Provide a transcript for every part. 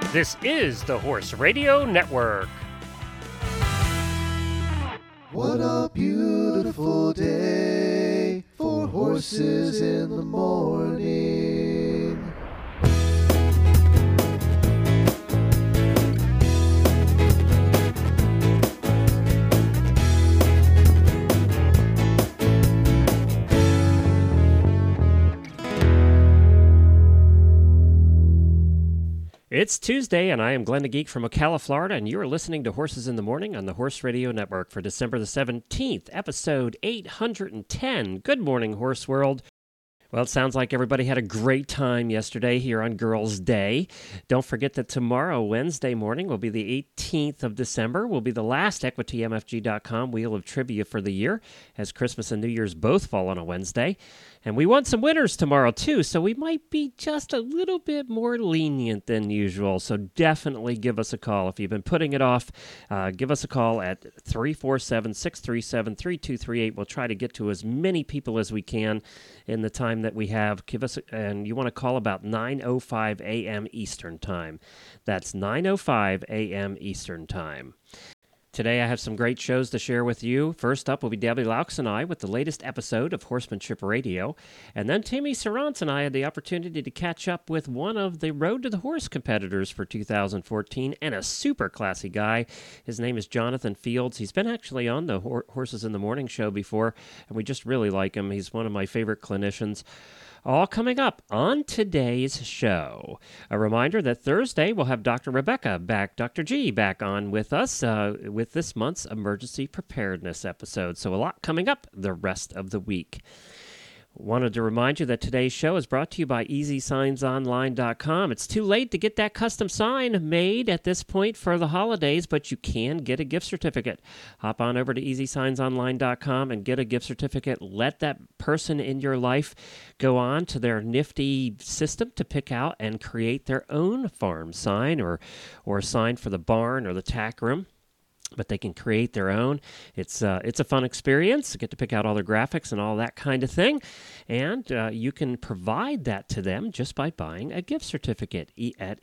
This is the Horse Radio Network. What a beautiful day for horses in the morning. It's Tuesday, and I am Glenn the Geek from Ocala, Florida, and you are listening to Horses in the Morning on the Horse Radio Network for December the 17th, episode 810. Good morning, Horse World. Well, it sounds like everybody had a great time yesterday here on Girls' Day. Don't forget that tomorrow, Wednesday morning, will be the 18th of December. Will be the last EquityMFG.com Wheel of Trivia for the year, as Christmas and New Year's both fall on a Wednesday. And we want some winners tomorrow, too, so we might be just a little bit more lenient than usual. So definitely give us a call. If you've been putting it off, give us a call at 347-637-3238. We'll try to get to as many people as we can in the time that we have. And you want to call about 9:05 a.m. Eastern Time. That's 9:05 a.m. Eastern Time. Today I have some great shows to share with you. First up will be Debbie Laux and I with the latest episode of Horsemanship Radio. And then Timmy Serrance and I had the opportunity to catch up with one of the Road to the Horse competitors for 2014 and a super classy guy. His name is Jonathan Fields. He's been actually on the Horses in the Morning show before, and we just really like him. He's one of my favorite clinicians. All coming up on today's show. A reminder that Thursday we'll have Dr. Dr. G back on with us with this month's emergency preparedness episode. So a lot coming up the rest of the week. Wanted to remind you that today's show is brought to you by EasySignsOnline.com. It's too late to get that custom sign made at this point for the holidays, but you can get a gift certificate. Hop on over to EasySignsOnline.com and get a gift certificate. Let that person in your life go on to their nifty system to pick out and create their own farm sign or a sign for the barn or the tack room. But they can create their own. It's a fun experience. You get to pick out all their graphics and all that kind of thing. And you can provide that to them just by buying a gift certificate at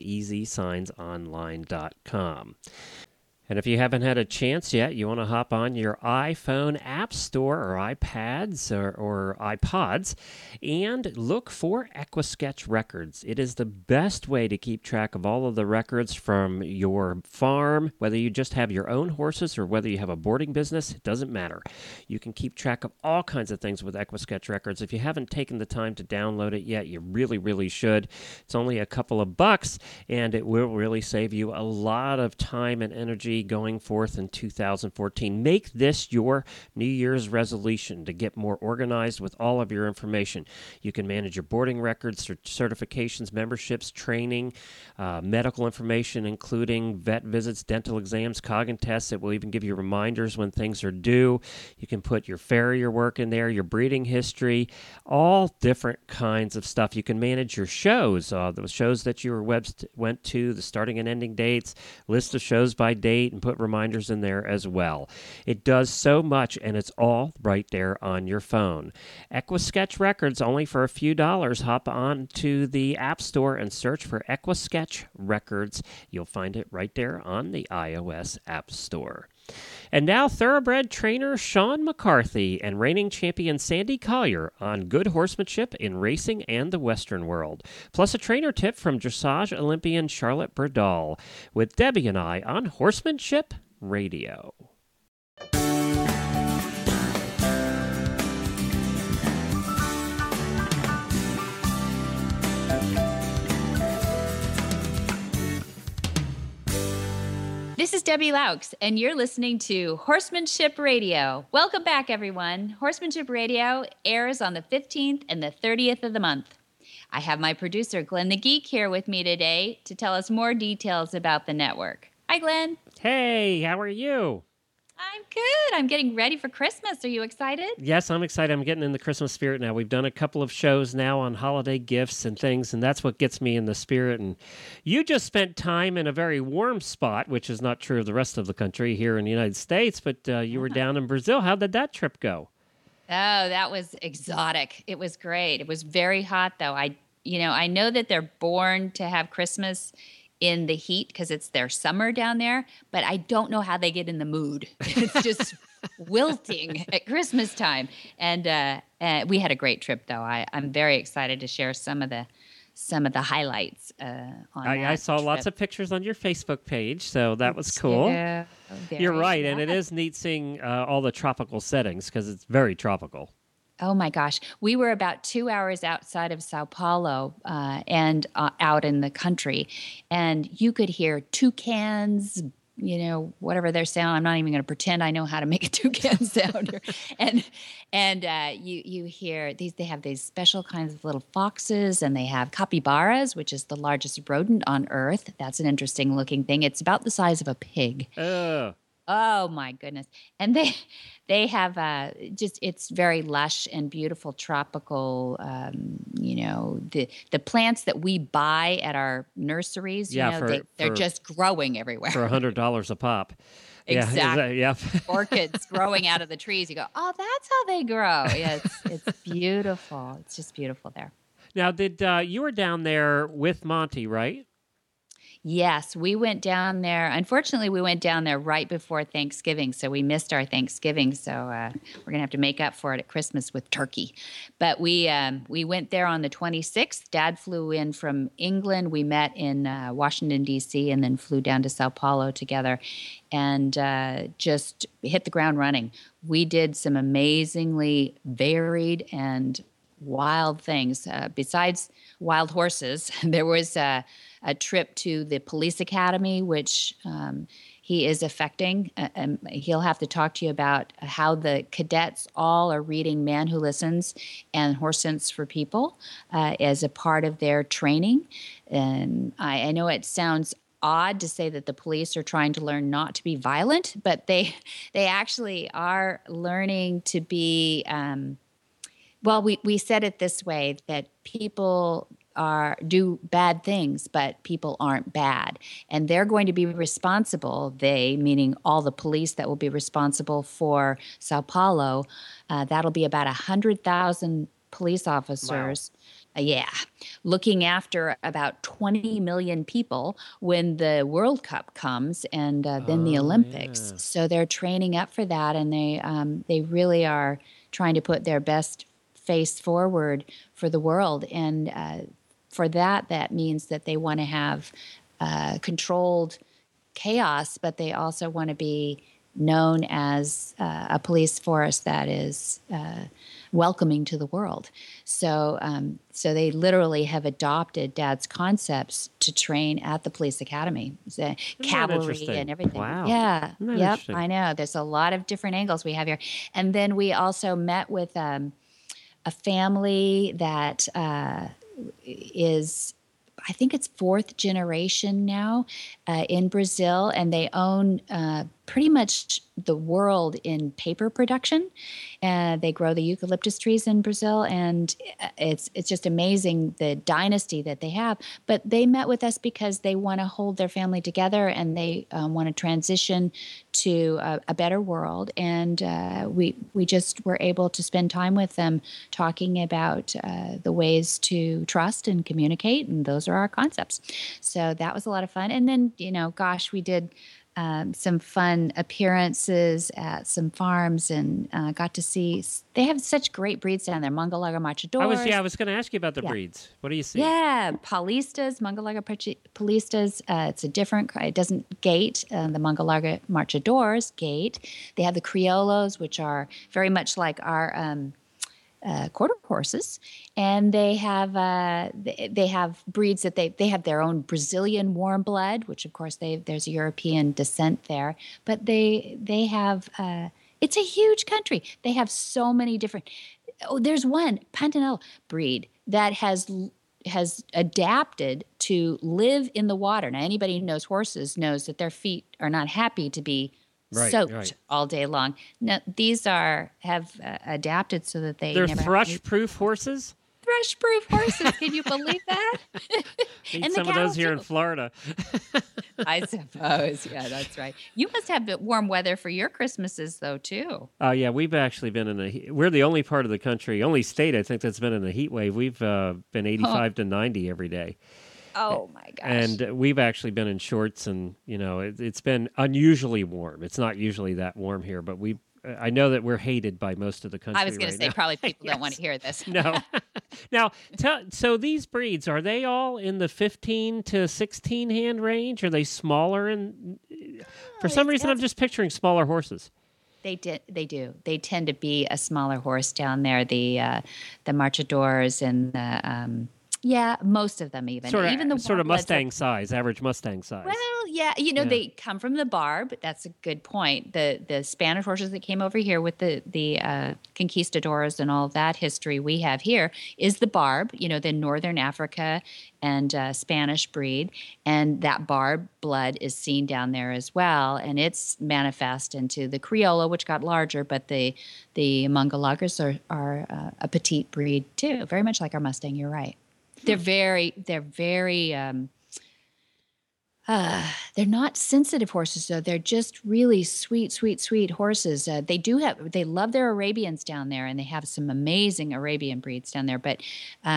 EasySignsOnline.com. And if you haven't had a chance yet, you want to hop on your iPhone App Store or iPads or iPods and look for EquiSketch Records. It is the best way to keep track of all of the records from your farm, whether you just have your own horses or whether you have a boarding business, it doesn't matter. You can keep track of all kinds of things with EquiSketch Records. If you haven't taken the time to download it yet, you really, really should. It's only a couple of bucks, and it will really save you a lot of time and energy going forth in 2014. Make this your New Year's resolution to get more organized with all of your information. You can manage your boarding records, certifications, memberships, training, medical information, including vet visits, dental exams, Coggin tests. It will even give you reminders when things are due. You can put your farrier work in there, your breeding history, all different kinds of stuff. You can manage your shows, the shows that you went to, the starting and ending dates, list of shows by date, and put reminders in there as well. It does so much, and it's all right there on your phone. EquiSketch Records, only for a few dollars. Hop on to the App Store and search for EquiSketch Records. You'll find it right there on the iOS App Store. And now thoroughbred trainer Sean McCarthy and reigning champion Sandy Collier on good horsemanship in racing and the Western world. Plus a trainer tip from dressage Olympian Charlotte Burdall with Debbie and I on Horsemanship Radio. This is Debbie Laux, and you're listening to Horsemanship Radio. Welcome back, everyone. Horsemanship Radio airs on the 15th and the 30th of the month. I have my producer, Glenn the Geek, here with me today to tell us more details about the network. Hi, Glenn. Hey, how are you? I'm good. I'm getting ready for Christmas. Are you excited? Yes, I'm excited. I'm getting in the Christmas spirit now. We've done a couple of shows now on holiday gifts and things, and that's what gets me in the spirit. And you just spent time in a very warm spot, which is not true of the rest of the country here in the United States, but you were down in Brazil. How did that trip go? Oh, that was exotic. It was great. It was very hot, though. I know that they're born to have Christmas in the heat because it's their summer down there, but I don't know how they get in the mood. It's just wilting at Christmas time. And we had a great trip, though. I'm very excited to share some of the highlights on I that saw trip. lots of pictures on your Facebook page, so that was cool. Yeah, You're right, and it is neat seeing all the tropical settings because it's very tropical. Oh my gosh. We were about 2 hours outside of Sao Paulo and out in the country. And you could hear toucans, whatever they're sound. I'm not even going to pretend I know how to make a toucan sound. And you hear they have these special kinds of little foxes, and they have capybaras, which is the largest rodent on Earth. That's an interesting looking thing. It's about the size of a pig. Oh my goodness. And they have it's very lush and beautiful tropical, the plants that we buy at our nurseries, they're just growing everywhere. For $100 a pop. Exactly. Yeah. Orchids growing out of the trees. You go, oh, that's how they grow. Yeah, it's beautiful. It's just beautiful there. Now, you were down there with Monty, right? Yes, we went down there. Unfortunately, we went down there right before Thanksgiving, so we missed our Thanksgiving. So we're going to have to make up for it at Christmas with turkey. But we went there on the 26th. Dad flew in from England. We met in Washington, D.C., and then flew down to Sao Paulo together and just hit the ground running. We did some amazingly varied and wild things. Besides wild horses, there was a trip to the police academy, which he is affecting. He'll have to talk to you about how the cadets all are reading Man Who Listens and Horse Sense for People as a part of their training. And I know it sounds odd to say that the police are trying to learn not to be violent, but they actually are learning to be we said it this way, that people do bad things, but people aren't bad. And they're going to be responsible, they, meaning all the police that will be responsible for Sao Paulo, that'll be about 100,000 police officers. Wow. Looking after about 20 million people when the World Cup comes and then the Olympics. Yeah. So they're training up for that, and they really are trying to put their best face forward for the world. And for that means that they want to have controlled chaos, but they also want to be known as a police force that is welcoming to the world. So they literally have adopted Dad's concepts to train at the police academy, cavalry and everything. Wow. Yeah. Yep. I know. There's a lot of different angles we have here. And then we also met with a family that is, I think it's fourth generation now in Brazil, and they own pretty much the world in paper production. They grow the eucalyptus trees in Brazil, and it's just amazing the dynasty that they have. But they met with us because they want to hold their family together, and they want to transition to a better world. And we just were able to spend time with them talking about the ways to trust and communicate, and those are our concepts. So that was a lot of fun. And then, we did some fun appearances at some farms and got to see. They have such great breeds down there. Mangalaga Machadores. I was going to ask you about the breeds. What do you see? Yeah, Paulistas, Mangalaga Paulistas. It's a different. It doesn't gate. The Mangalaga Machadores gate. They have the Criollos, which are very much like our quarter horses, and they have breeds that they have their own Brazilian warm blood, which of course there's a European descent there, but they have it's a huge country. They have so many different. There's one Pantanal breed that has adapted to live in the water. Now, anybody who knows horses knows that their feet are not happy to be soaked all day long. Now, these have adapted so that they're thrush-proof horses? Thrush-proof horses. Can you believe that? Need some of those here in Florida. I suppose. Yeah, that's right. You must have warm weather for your Christmases, though, too. Yeah, we've actually been we're the only part of the country, only state, I think, that's been in a heat wave. We've been 85 to 90 every day. Oh my gosh. And we've actually been in shorts, and it's been unusually warm. It's not usually that warm here, but I know that we're hated by most of the country. I was going to say, now. probably people don't want to hear this. No. Now, so these breeds, are they all in the 15 to 16 hand range? Are they smaller? And for some reason, I'm just picturing smaller horses. They do. They tend to be a smaller horse down there. The Marchadors and the most of them even the sort of Mustang size, average Mustang size. Well, yeah, they come from the Barb. That's a good point. The Spanish horses that came over here with the conquistadors and all of that history we have here is the Barb. The Northern Africa and Spanish breed, and that Barb blood is seen down there as well, and it's manifest into the Criollo, which got larger, but the Mongologgers are a petite breed too, very much like our Mustang. You're right. They're very they're not sensitive horses though. They're just really sweet horses. They love their Arabians down there, and they have some amazing Arabian breeds down there. But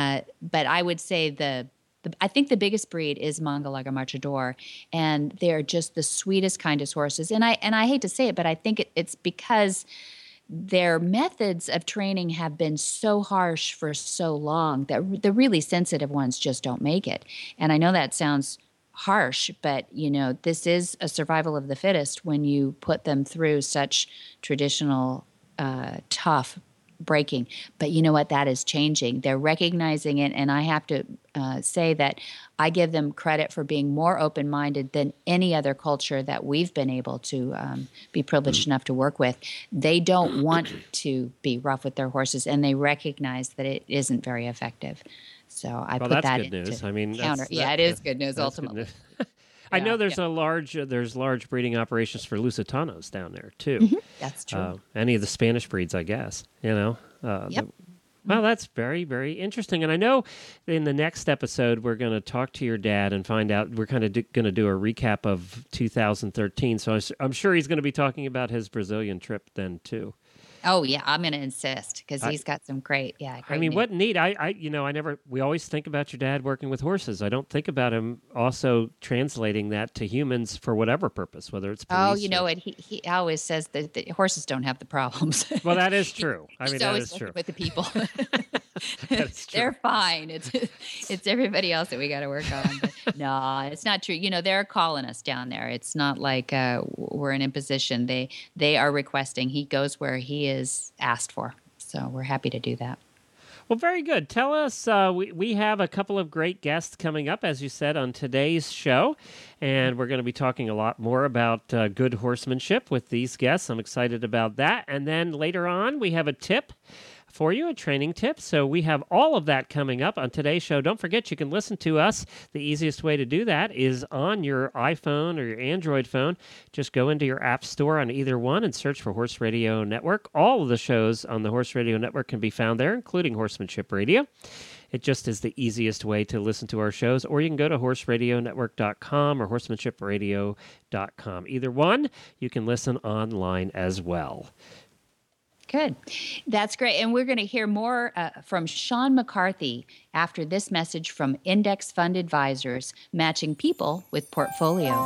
I would say I think the biggest breed is Mongologger Marchador, and they're just the sweetest, kindest horses. And I hate to say it, but I think it's because their methods of training have been so harsh for so long that the really sensitive ones just don't make it. And I know that sounds harsh, but this is a survival of the fittest when you put them through such traditional tough breaking. But you know what? That is changing. They're recognizing it, and I have to say that I give them credit for being more open-minded than any other culture that we've been able to be privileged enough to work with. They don't want to be rough with their horses, and they recognize that it isn't very effective. So I put that good news. Counter. It is good news ultimately. Good news. I know there's large breeding operations for Lusitanos down there too. Mm-hmm. That's true. Any of the Spanish breeds, I guess. Yep. Well, that's very, very interesting. And I know in the next episode, we're going to talk to your dad and find out, we're kind of going to do a recap of 2013. So I'm sure he's going to be talking about his Brazilian trip then too. Oh yeah, I'm going to insist because he's got some great news. What neat. We always think about your dad working with horses. I don't think about him also translating that to humans for whatever purpose, whether it's police. He always says that the horses don't have the problems. Well, that is true. He's that always is true. With the people. That's true. They're fine. It's everybody else that we got to work on. But no, it's not true. They're calling us down there. It's not like we're in imposition. They are requesting. He goes where he is asked for. So we're happy to do that. Well, very good. Tell us, we have a couple of great guests coming up, as you said, on today's show, and we're going to be talking a lot more about good horsemanship with these guests. I'm excited about that. And then later on, we have a tip for you, a training tip. So we have all of that coming up on today's show. Don't forget, you can listen to us. The easiest way to do that is on your iPhone or your Android phone. Just go into your app store on either one and search for Horse Radio Network. All of the shows on the Horse Radio Network can be found there, including Horsemanship Radio. It just is the easiest way to listen to our shows. Or you can go to horseradionetwork.com or horsemanshipradio.com. Either one, you can listen online as well. Good. That's great. And we're going to hear more from Sean McCarthy after this message from Index Fund Advisors, matching people with portfolios.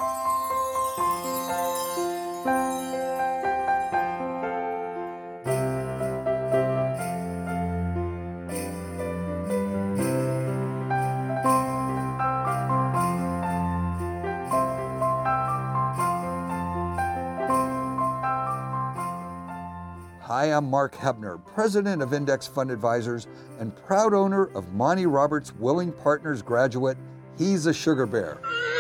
Hi, I'm Mark Hebner, president of Index Fund Advisors and proud owner of Monty Roberts Willing Partners graduate, He's a Sugar Bear.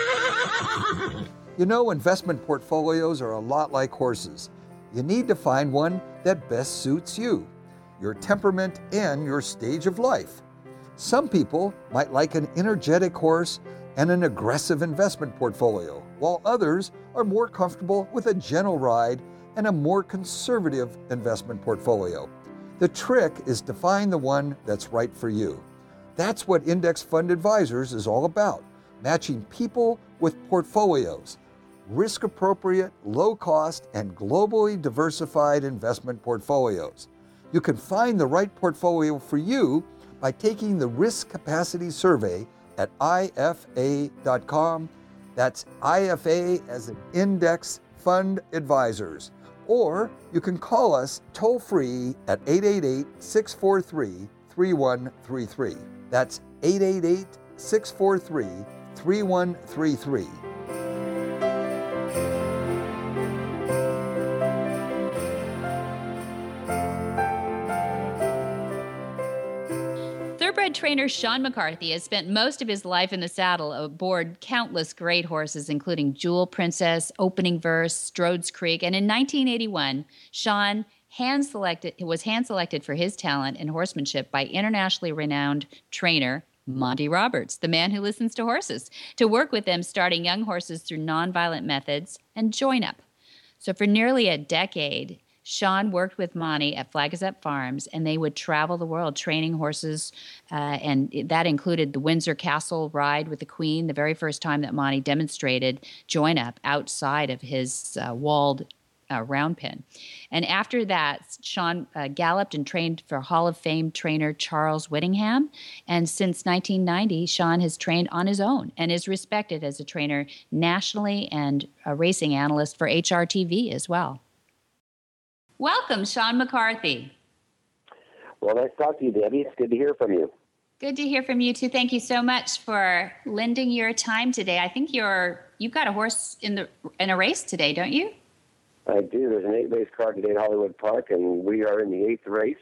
Investment portfolios are a lot like horses. You need to find one that best suits you, your temperament, and your stage of life. Some people might like an energetic horse and an aggressive investment portfolio, while others are more comfortable with a gentle ride and a more conservative investment portfolio. The trick is to find the one that's right for you. That's what Index Fund Advisors is all about, matching people with portfolios, risk-appropriate, low-cost, and globally diversified investment portfolios. You can find the right portfolio for you by taking the Risk Capacity Survey at IFA.com. That's IFA as in Index Fund Advisors. Or you can call us toll-free at 888-643-3133. That's 888-643-3133. Thoroughbred trainer Sean McCarthy has spent most of his life in the saddle aboard countless great horses, including Jewel Princess, Opening Verse, Strode's Creek, and in 1981, Sean was hand-selected for his talent in horsemanship by internationally renowned trainer Monty Roberts, the man who listens to horses, to work with them starting young horses through nonviolent methods and join-up. So for nearly a decade, Sean worked with Monty at Flagazette Farms, and they would travel the world training horses, and that included the Windsor Castle ride with the Queen, the very first time that Monty demonstrated join-up outside of his walled round pen. And after that, Sean galloped and trained for Hall of Fame trainer Charles Whittingham, and since 1990, Sean has trained on his own and is respected as a trainer nationally and a racing analyst for HRTV as well. Welcome, Sean McCarthy. Well, nice to talk to you, Debbie. It's good to hear from you. Good to hear from you, too. Thank you so much for lending your time today. I think you've got a horse in a race today, don't you? I do. There's an 8-race card today at Hollywood Park, and we are in the 8th race.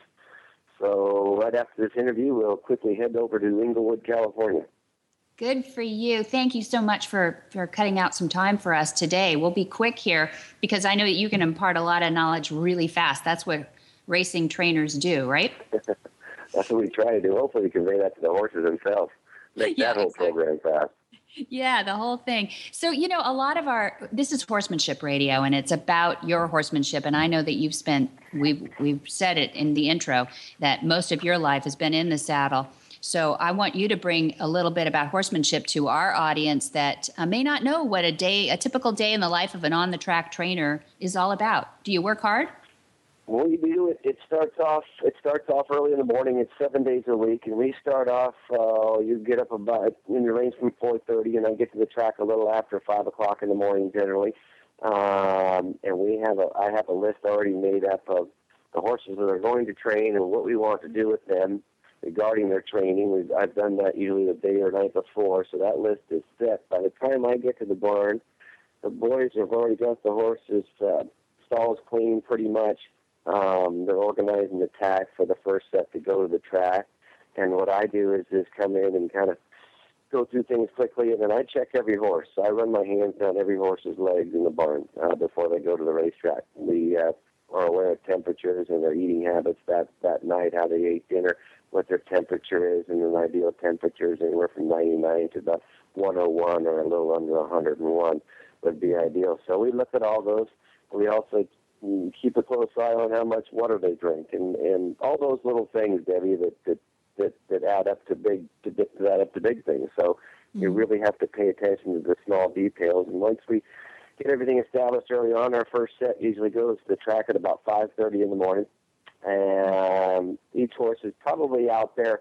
So right after this interview, we'll quickly head over to Inglewood, California. Good for you. Thank you so much for cutting out some time for us today. We'll be quick here because I know that you can impart a lot of knowledge really fast. That's what racing trainers do, right? That's what we try to do. Hopefully we convey that to the horses themselves. Make that whole program fast. Yeah, the whole thing. So, a lot of this is Horsemanship Radio, and it's about your horsemanship. And I know that we've said it in the intro, that most of your life has been in the saddle. So I want you to bring a little bit about horsemanship to our audience that may not know what a typical day in the life of an on-the-track trainer is all about. Do you work hard? Well, we do. It starts off early in the morning. It's 7 days a week, and we start off. You get up about in the range from 4:30, and I get to the track a little after 5 o'clock in the morning generally. And I have a list already made up of the horses that are going to train and what we want to do with them regarding their training. I've done that usually the day or night before, so that list is set. By the time I get to the barn, the boys have already got the horses' stalls clean pretty much. They're organizing the tack for the first set to go to the track. And what I do is just come in and kind of go through things quickly, and then I check every horse. I run my hands down every horse's legs in the barn before they go to the racetrack. We are aware of temperatures and their eating habits that night, how they ate dinner, what their temperature is, and an ideal temperature is anywhere from 99 to about 101 or a little under 101 would be ideal. So we look at all those. We also keep a close eye on how much water they drink and all those little things, Debbie, that add up to big things. So you really have to pay attention to the small details. And once we get everything established early on, our first set usually goes to the track at about 5:30 in the morning. And each horse is probably out there,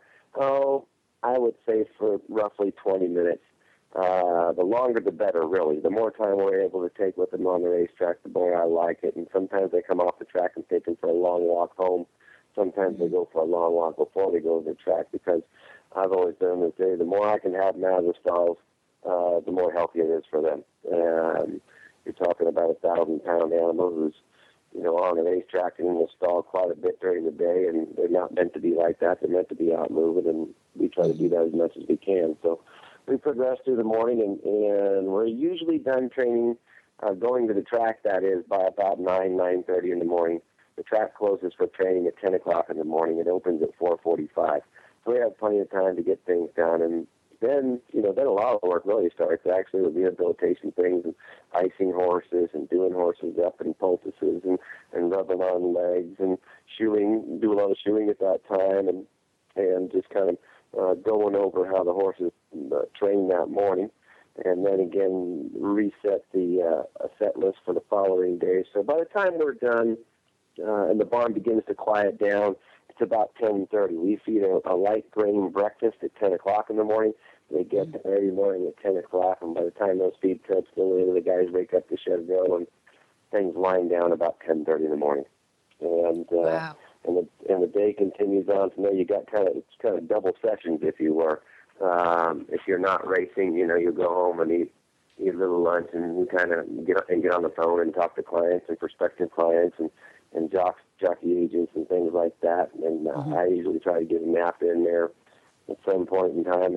I would say for roughly 20 minutes. The longer the better, really. The more time we're able to take with them on the racetrack, the more I like it. And sometimes they come off the track and take them for a long walk home. Sometimes they go for a long walk before they go to the track, because I've always done this day, the more I can have them out of the stalls, the more healthy it is for them. You're talking about a 1,000-pound animal who's on the racetrack and in the stall quite a bit during the day, and they're not meant to be like that. They're meant to be out moving, and we try to do that as much as we can. So we progress through the morning, and we're usually done training, going to the track, that is, by about 9:30 in the morning. The track closes for training at 10 o'clock in the morning. It opens at 4:45. So we have plenty of time to get things done. And then a lot of work really starts actually with rehabilitation things and icing horses and doing horses up in poultices and rubbing on legs and shoeing, do a lot of shoeing at that time and just kind of going over how the horses train that morning. And then again, reset the set list for the following day. So by the time we're done and the barn begins to quiet down it's about 10:30. We feed a light grain breakfast at 10 o'clock in the morning. They get there every morning at 10 o'clock, and by the time those feed trips go in, the guys wake up to Cheville, and things wind down about 10:30 in the morning. And Wow. and the day continues on from there. You got it's kind of double sessions, if you were. If you're not racing, you go home and eat a little lunch, and you kind of get on the phone and talk to clients and prospective clients and jockey agents and things like that. And I usually try to get a nap in there at some point in time,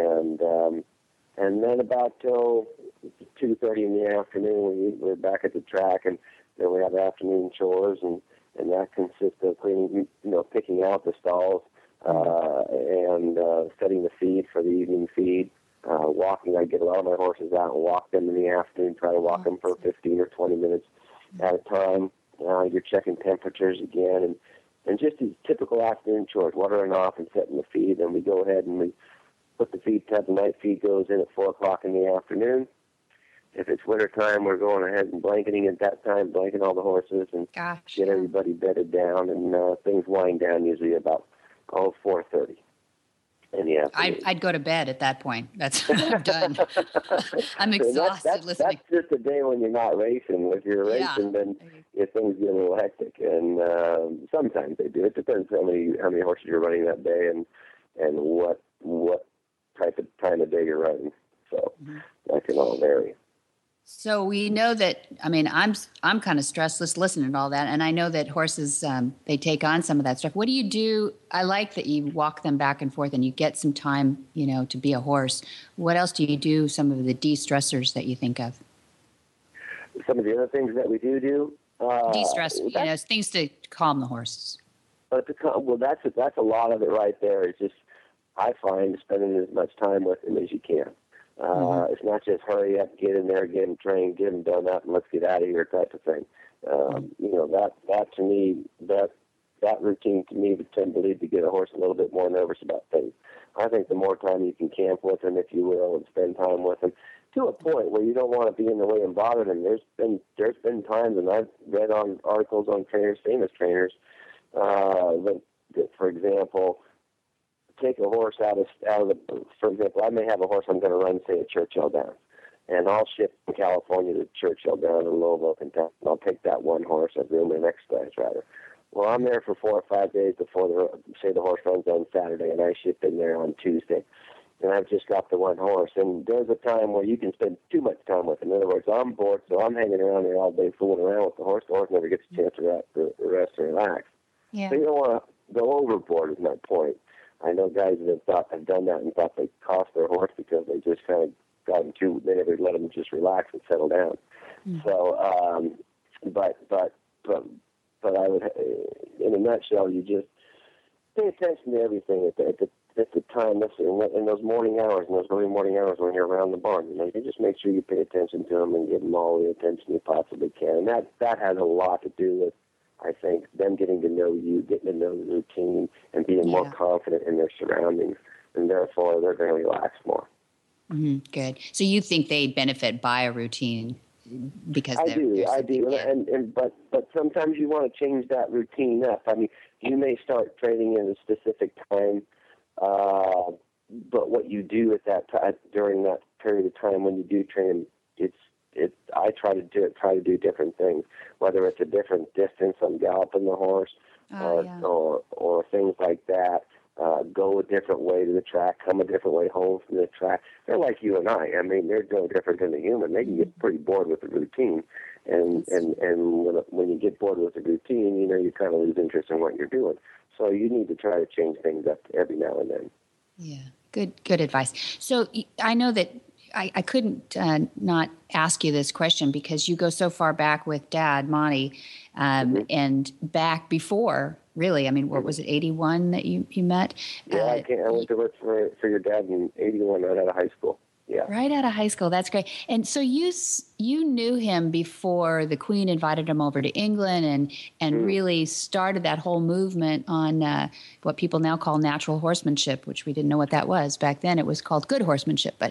and then about till 2:30 in the afternoon, we're back at the track, and then we have afternoon chores, and that consists of cleaning, picking out the stalls, and setting the feed for the evening feed. Walking, I get a lot of my horses out and walk them in the afternoon, try to walk them for 15 or 20 minutes at a time. You're checking temperatures again, and just these typical afternoon chores, watering off and setting the feed. Then we go ahead and we put the feed tab. The night feed goes in at 4 o'clock in the afternoon. If it's winter time, we're going ahead and blanketing at that time, blanket all the horses and get everybody bedded down, and things wind down usually about 4:30 in the afternoon. I'd go to bed at that point. That's I'm done. I'm exhausted listening. That's just a day when you're not racing. If you're racing, then things get a little hectic, and sometimes they do. It depends how many horses you're running that day, and what type of time of day you're running. So that can all vary. So we know that, I'm kind of stressed just listening to all that. And I know that horses, they take on some of that stuff. What do you do? I like that you walk them back and forth and you get some time, to be a horse. What else do you do? Some of the de-stressors that you think of? Some of the other things that we do. De-stress, things to calm the horses. But that's a lot of it right there. It's just, I find, spending as much time with them as you can. It's not just hurry up, get in there, get them trained, get them done up, and let's get out of here type of thing. That to me, that routine to me would tend to lead to get a horse a little bit more nervous about things. I think the more time you can camp with them, if you will, and spend time with them, to a point where you don't want to be in the way and bother them. There's been times, and I've read on articles on trainers, famous trainers, that for example, take a horse out of the, for example, I may have a horse I'm going to run, say, at Churchill Downs, and I'll ship from California to Churchill Downs in Louisville, Kentucky, and I'll take that one horse, I've room an exercise rider. Well, I'm there for 4 or 5 days before the horse runs on Saturday, and I ship in there on Tuesday, and I've just got the one horse, and there's a time where you can spend too much time with him. In other words, I'm bored, so I'm hanging around there all day fooling around with the horse. The horse never gets a chance to rest or relax. Yeah. So you don't want to go overboard, is my point. I know guys that have done that and thought they cost their horse because they just kind of they never let them just relax and settle down. So, but I would, in a nutshell, you just pay attention to everything at the time. In those morning hours, in those early morning hours when you're around the barn, you just make sure you pay attention to them and give them all the attention you possibly can. And that has a lot to do with, I think, them getting to know you, getting to know the routine, and being more confident in their surroundings, and therefore they're going to relax more. Good. So you think they benefit by a routine because I do. But sometimes you want to change that routine up. You may start training in a specific time, but what you do at that time during that period of time when you do train, I try to do different things, whether it's a different distance, I'm galloping the horse, or things like that. Go a different way to the track, come a different way home from the track. They're like you and I. They're no different than a human. They can get pretty bored with the routine, and when you get bored with the routine, you kind of lose interest in what you're doing. So you need to try to change things up every now and then. Yeah, good advice. So I know that I couldn't not ask you this question because you go so far back with Dad, Monty, and back before, really. What was it, 81 that you met? Yeah, I went to work for your dad in 81 right out of high school. Yeah. Right out of high school. That's great. And so you you knew him before the Queen invited him over to England and really started that whole movement on what people now call natural horsemanship, which we didn't know what that was back then. It was called good horsemanship, but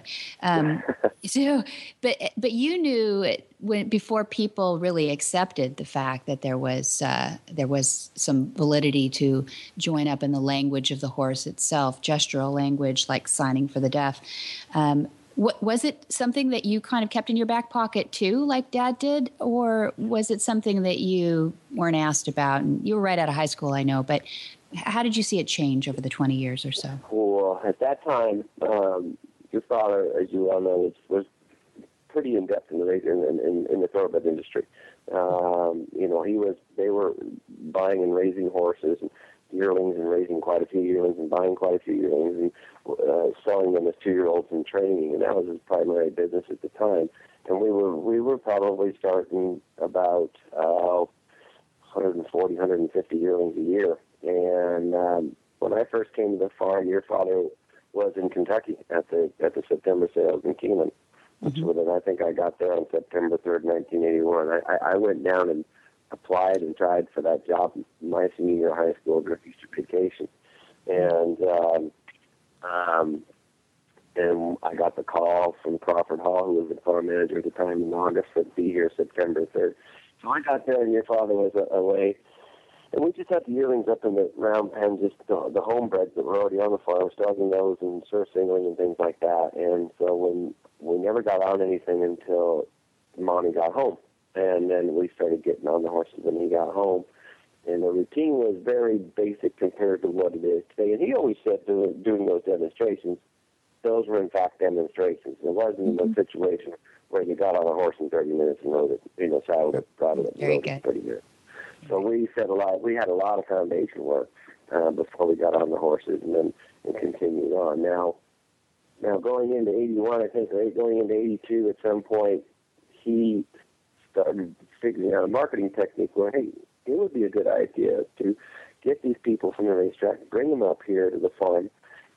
but you knew it before people really accepted the fact that there was some validity to join up in the language of the horse itself, gestural language like signing for the deaf. Was it something that you kind of kept in your back pocket too, like Dad did, or was it something that you weren't asked about? And you were right out of high school, I know, but how did you see it change over the 20 years or so? Well, at that time, your father, as you well know, was pretty in depth in the thoroughbred industry. They were buying and raising horses and yearlings and raising quite a few yearlings and buying quite a few yearlings and selling them as 2-year-olds and training, and that was his primary business at the time. And we were probably starting about 140, 150 yearlings a year. And when I first came to the farm, your father was in Kentucky at the September sales in Keeneland. Mm-hmm. I think I got there on September 3rd, 1981. I went down and applied and tried for that job my senior year of high school during Easter vacation. And I got the call from Crawford Hall, who was the farm manager at the time in August, to be here September 3rd. So I got there, and your father was away. And we just had the yearlings up in the round pen, just the homebreds that were already on the farm, starting those and surf singling and things like that. And so when we never got on anything until Monty got home. And then we started getting on the horses when he got home. And the routine was very basic compared to what it is today. And he always said doing those demonstrations, those were in fact demonstrations. It wasn't a situation where you got on a horse in 30 minutes and rode it, saddled it, brought it, and rode it in 30 minutes. So we had a lot of foundation work before we got on the horses and continued on. Now going into 81, I think, or going into 82 at some point, he started figuring out a marketing technique where, hey, it would be a good idea to get these people from the racetrack, bring them up here to the farm,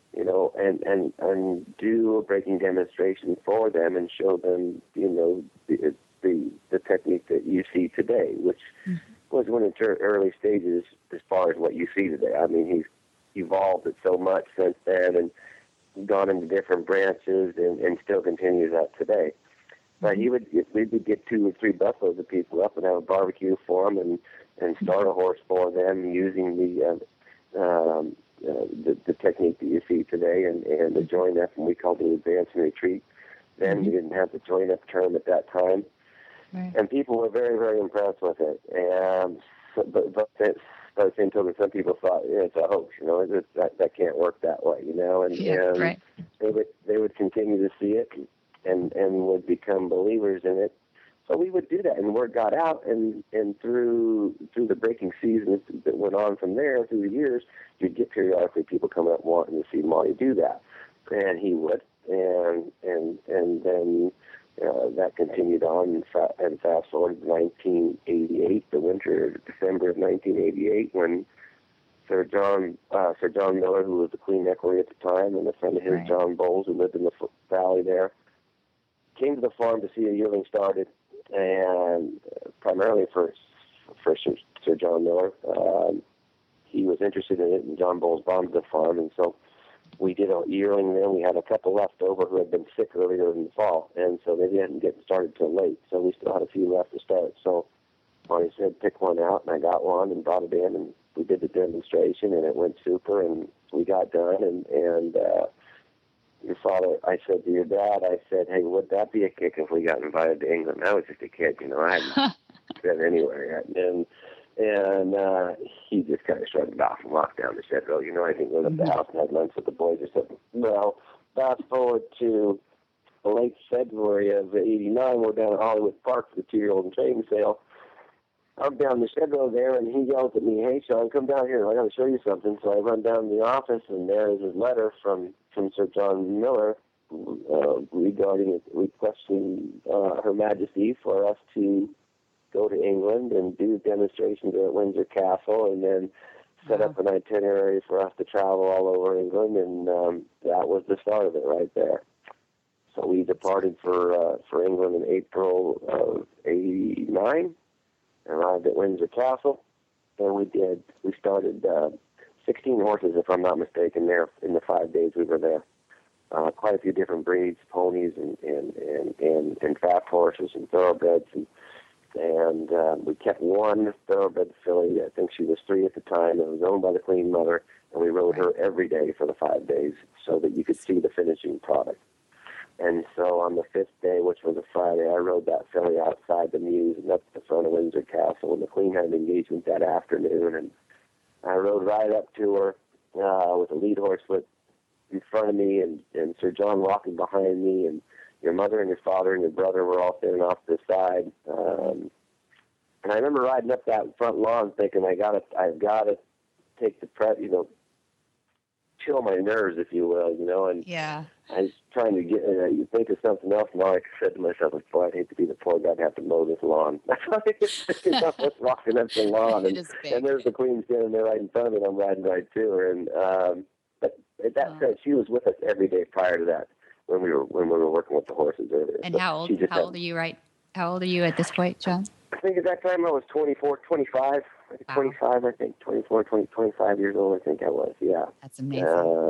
and do a breaking demonstration for them and show them, the technique that you see today, which was one of the early stages as far as what you see today. I mean, he's evolved it so much since then and gone into different branches and still continues that today. But we would get 2 or 3 buffaloes of people up and have a barbecue for them and start a horse for them using the technique that you see today and the join up, and we called it advance and retreat. Then we didn't have the join up term at that time. Right. And people were very, very impressed with it. And but by the same token, some people thought it's a hoax. That can't work that way. And right. they would continue to see it and would become believers in it. So we would do that, and word got out, and through the breaking season that went on from there through the years, you'd get periodically people coming up wanting to see Monty do that, and he would, and then that continued on, and fast forward to 1988, the winter, December of 1988, when Sir John Miller, who was the Queen Equerry at the time, and a friend of his, right, John Bowles, who lived in the valley there, came to the farm to see a yearling started, and primarily for Sir John Miller. He was interested in it, and John Bowles bonded the farm, and so we did a yearling then. We had a couple left over who had been sick earlier in the fall, and so they didn't get started till late, so we still had a few left to start. So Monty said, pick one out, and I got one and brought it in, and we did the demonstration, and it went super, and we got done, and your father, I said to your dad, I said, hey, would that be a kick if we got invited to England? I was just a kid, I hadn't been anywhere yet. And he just kind of shrugged it off and walked down the shed road. I think we left the house and had lunch with the boys or something. Well, fast forward to late February of 89, we're down at Hollywood Park for the 2-year-old and training sale. I'm down the shed road there, and he yells at me, hey, Sean, come down here. I got to show you something. So I run down to the office, and there is his letter from Sir John Miller regarding requesting Her Majesty for us to go to England and do demonstrations at Windsor Castle, and then set up an itinerary for us to travel all over England, and that was the start of it right there. So we departed for England in April of '89, arrived at Windsor Castle, and we started 16 horses, if I'm not mistaken, there in the 5 days we were there. Quite a few different breeds, ponies and fast horses and thoroughbreds, and we kept one thoroughbred filly. I think she was 3 at the time, and was owned by the Queen Mother, and we rode her every day for the 5 days so that you could see the finishing product. And so on the 5th day, which was a Friday, I rode that filly outside the Mews and up to the front of Windsor Castle, and the Queen had an engagement that afternoon, and I rode right up to her with a lead horselet in front of me, and Sir John walking behind me, and your mother and your father and your brother were all standing off to the side. And I remember riding up that front lawn thinking, I've got to take the chill my nerves, if you will, and yeah. I was trying to you think of something else, and all I said to myself was, boy, I'd hate to be the poor guy to have to mow this lawn. That's all I was thinking of, was walking up the lawn, and there's the Queen standing there right in front of me, and I'm riding right to her, and but that said, she was with us every day prior to that when we were working with the horses earlier. And so how old are you How old are you at this point, John? I think at that time I was 24, 25. Wow. 25, I think, 24, 25 years old, I think I was, yeah. That's amazing.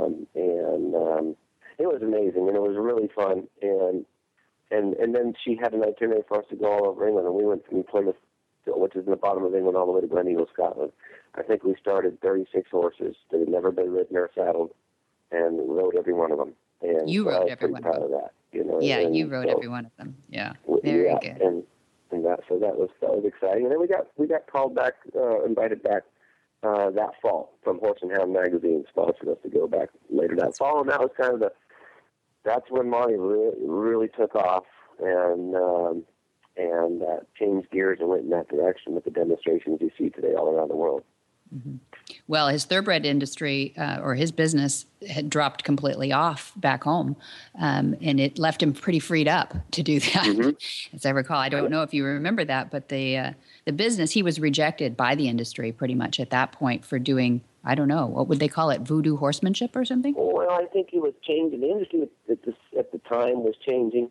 And it was amazing, and it was really fun. And then she had an itinerary for us to go all over England, and we went from Plymouth, which is in the bottom of England, all the way to Gleneagle, Scotland. I think we started 36 horses that had never been ridden or saddled, and rode every one of them. And you rode every one of them. I was pretty proud of that. Yeah, you rode every one of them. Yeah, very good. And that was exciting. And then we got called back, invited back that fall from Horse and Hound magazine, sponsored us to go back later that fall, and that was kind of that's when Monty really took off and changed gears and went in that direction with the demonstrations you see today all around the world. Mm-hmm. Well, his thoroughbred industry or his business had dropped completely off back home, and it left him pretty freed up to do that. Mm-hmm. As I recall, I don't know if you remember that, but the business, he was rejected by the industry pretty much at that point for doing, I don't know, what would they call it, voodoo horsemanship or something? Well, I think he was changing. The industry at the time was changing.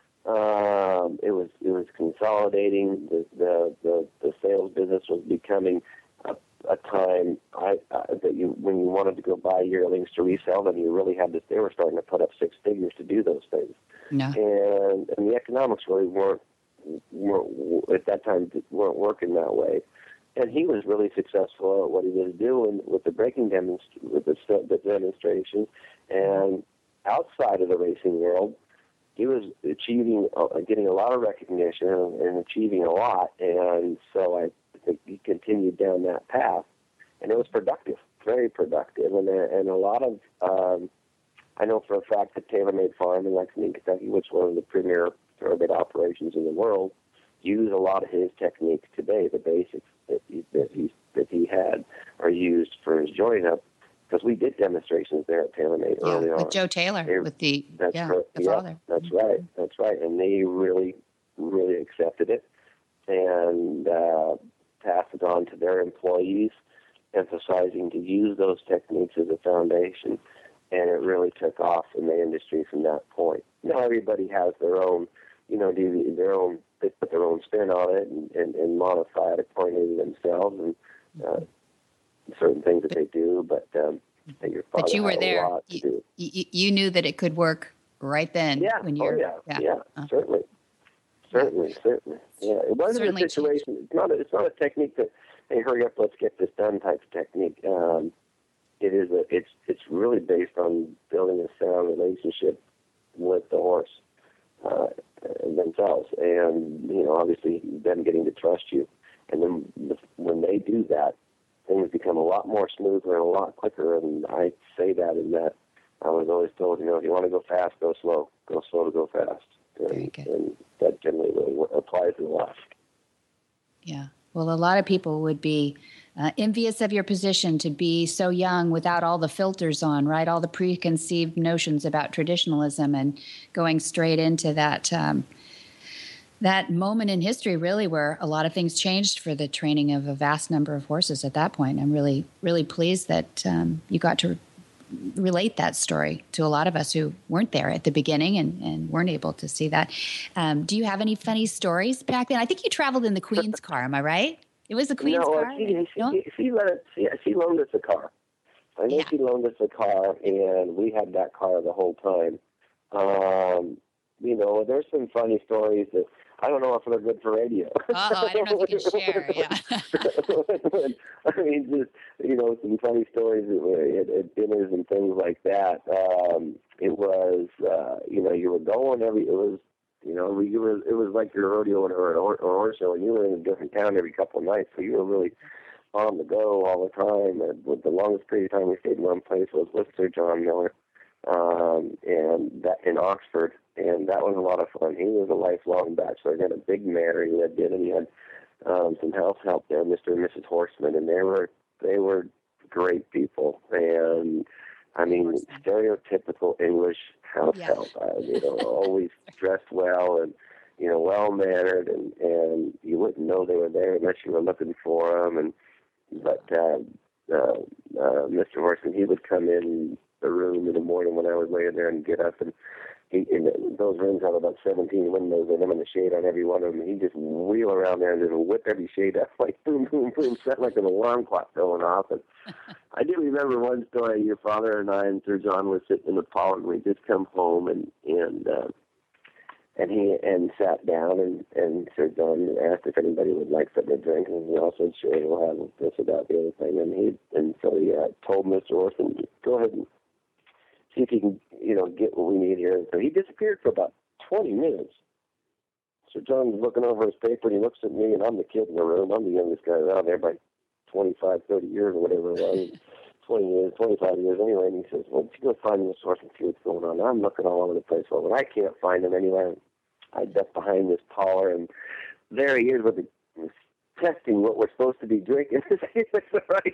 It was consolidating. The sales business was becoming a time when you wanted to go buy yearlings to resell them, you really had to. They were starting to put up 6 figures to do those things, and the economics really weren't at that time weren't working that way. And he was really successful at what he was doing with the breaking the demonstrations, and outside of the racing world, he was getting a lot of recognition and achieving a lot, and so I think he continued down that path, and it was productive, very productive, and a lot of I know for a fact that TaylorMade Farm in Lexington, Kentucky, which is one of the premier thoroughbred operations in the world, use a lot of his techniques today. The basics that he had are used for his joint up, because we did demonstrations there at TaylorMade early on. With Joe Taylor, the father. That's right, and they really, really accepted it and passed it on to their employees, emphasizing to use those techniques as a foundation, and it really took off in the industry from that point. Now everybody has their own, they put their own spin on it and modify it according to themselves and certain things that they do, but your father but you were had there. A lot to do. You knew that it could work right then. Yeah, certainly. Yeah, it wasn't a situation. It's not a technique that, hey, hurry up, let's get this done type of technique. It's really based on building a sound relationship with the horse themselves, and obviously them getting to trust you. And then when they do that, things become a lot more smoother and a lot quicker. And I say that in that I was always told, if you want to go fast, go slow. Go slow to go fast. And that generally really applies a lot. Yeah. Well, a lot of people would be envious of your position to be so young without all the filters on, right? All the preconceived notions about traditionalism, and going straight into that that moment in history, really, where a lot of things changed for the training of a vast number of horses at that point. I'm really, really pleased that you got to relate that story to a lot of us who weren't there at the beginning and weren't able to see that. Do you have any funny stories back then? I think you traveled in the Queen's car. Am I right? It was the Queen's car? She loaned us a car. I know she loaned us a car, and we had that car the whole time. There's some funny stories that I don't know if they're good for radio. I don't know if you can share. Yeah. I mean, just some funny stories at dinners and things like that. It was, you were going it was like your rodeo or a horse show, and you were in a different town every couple of nights, so you were really on the go all the time. And the longest period of time we stayed in one place was with Sir John Miller, and that in Oxford, and that was a lot of fun. He was a lifelong bachelor. He had a big mare he lived in, and he had some house help there, Mr. and Mrs. Horseman, and they were great people. And I mean, stereotypical English house help. Always dressed well and well mannered, and you wouldn't know they were there unless you were looking for them. But Mr. Horseman, he would come in the room in the morning when I was laying there and get up, and those rooms have about 17 windows in them and a shade on every one of them. He'd just wheel around there and just whip every shade up like boom, boom, boom, sound like an alarm clock going off. And I do remember one story. Your father and I and Sir John were sitting in the parlor, and we just come home and he sat down, and Sir John asked if anybody would like something to drink, and we all said, sure, we'll have this or that, the other thing. And so he told Mr. Orson, go ahead and see if he can, get what we need here. And so he disappeared for about 20 minutes. Sir John was looking over his paper, and he looks at me, and I'm the kid in the room. I'm the youngest guy around there by 25, 30 years or whatever it was. 20 years, 25 years anyway. And he says, well, you go find Mr. Orson and see what's going on. I'm looking all over the place. Well, when I can't find him anywhere, I duck behind this collar, and there he is with testing what we're supposed to be drinking to see if it's the right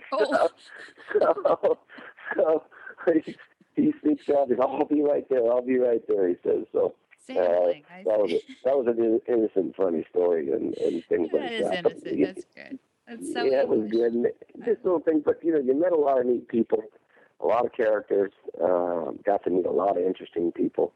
stuff. So he sneaks out, and I'll be right there, he says. So that was an innocent, funny story, and things like that. That is innocent. That's good. That's so it was good. And just little things, but you met a lot of neat people, a lot of characters, got to meet a lot of interesting people.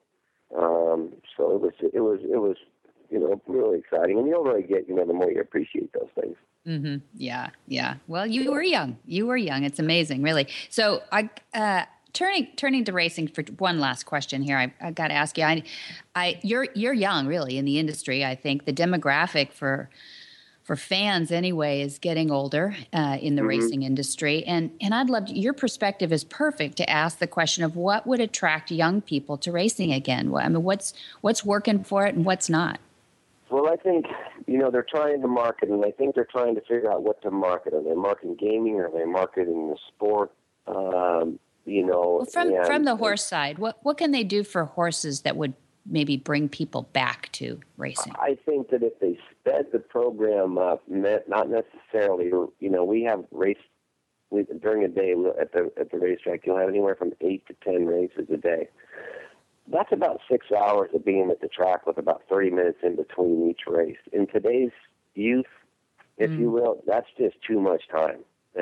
So it was really exciting. And the older I get, the more you appreciate those things. Mm-hmm. Yeah. Well, you were young. It's amazing, really. So turning to racing for one last question here. I got to ask you. You're young, really, in the industry. I think the demographic for fans anyway is getting older in the racing industry, and I'd love your perspective is perfect to ask the question of what would attract young people to racing again. I mean, what's working for it and what's not? Well, I think they're trying to market, and I think they're trying to figure out what to market. Are they marketing gaming? Are they marketing the sport? Well, from the horse side, what can they do for horses that would maybe bring people back to racing? I think that if they sped the program up, not necessarily, we have during a day at the racetrack, you'll have anywhere from 8 to 10 races a day. That's about 6 hours of being at the track with about 30 minutes in between each race. In today's youth, if you will, that's just too much time.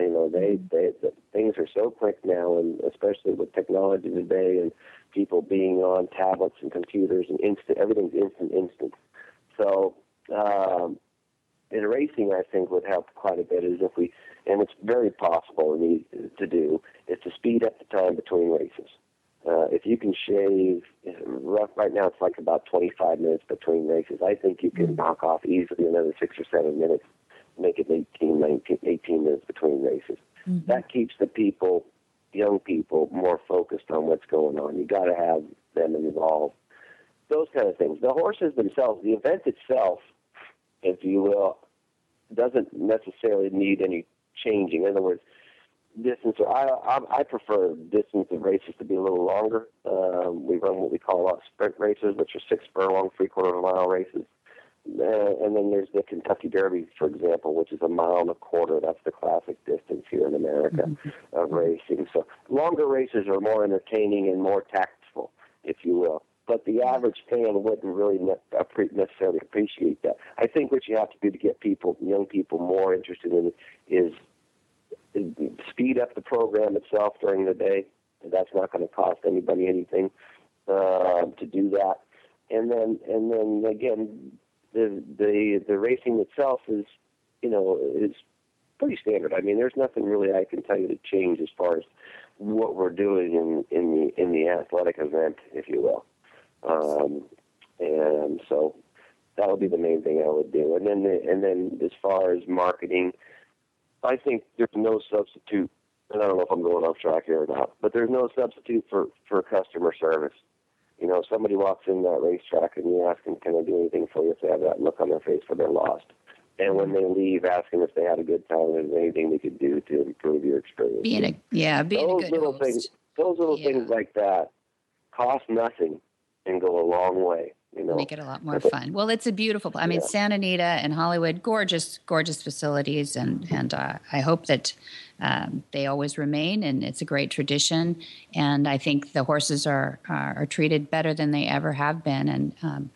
Things are so quick now, and especially with technology today and people being on tablets and computers and everything's instant. So in racing, I think would help quite a bit is and it's very possible to do, is to speed up the time between races. If you can shave, right now it's like about 25 minutes between races. I think you can knock off easily another 6 or 7 minutes, make it 18 minutes between races. Mm-hmm. That keeps the young people, more focused on what's going on. You got to have them involved. Those kind of things. The horses themselves, the event itself, if you will, doesn't necessarily need any changing. In other words, distance. I prefer distance of races to be a little longer. We run what we call sprint races, which are 6 furlong, 3/4 mile races. And then there's the Kentucky Derby, for example, which is 1.25 miles. That's the classic distance here in America of racing. So longer races are more entertaining and more tactful, if you will. But the average fan wouldn't really necessarily appreciate that. I think what you have to do to get young people more interested in it is speed up the program itself during the day. That's not going to cost anybody anything to do that. And then again, the racing itself is pretty standard. I mean, there's nothing really I can tell you to change as far as what we're doing in the athletic event, if you will. And so that would be the main thing I would do. And then as far as marketing, I think there's no substitute. And I don't know if I'm going off track here or not, but there's no substitute for customer service. Somebody walks in that racetrack and you ask them, "Can I do anything for you?" If they have that look on their face where they're lost. And when they leave, asking if they had a good time and anything they could do to improve your experience. Being a good little host. Those little things like that cost nothing and go a long way. Make it a lot more fun. Well, it's a beautiful. I mean, Santa Anita and Hollywood, gorgeous facilities, and I hope that they always remain. And it's a great tradition. And I think the horses are treated better than they ever have been. And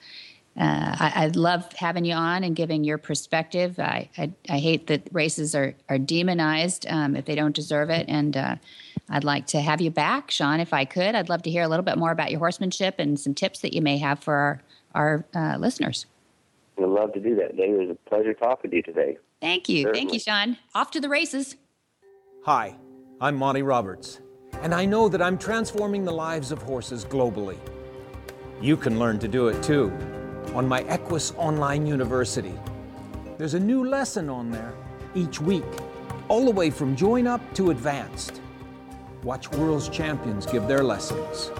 I love having you on and giving your perspective. I hate that races are demonized if they don't deserve it. And I'd like to have you back, Sean, if I could. I'd love to hear a little bit more about your horsemanship and some tips that you may have for our listeners. I'd love to do that. It was a pleasure talking to you today. Thank you. Certainly. Thank you, Sean. Off to the races. Hi, I'm Monty Roberts, and I know that I'm transforming the lives of horses globally. You can learn to do it too on my Equus Online University. There's a new lesson on there each week, all the way from join up to advanced. Watch world's champions give their lessons.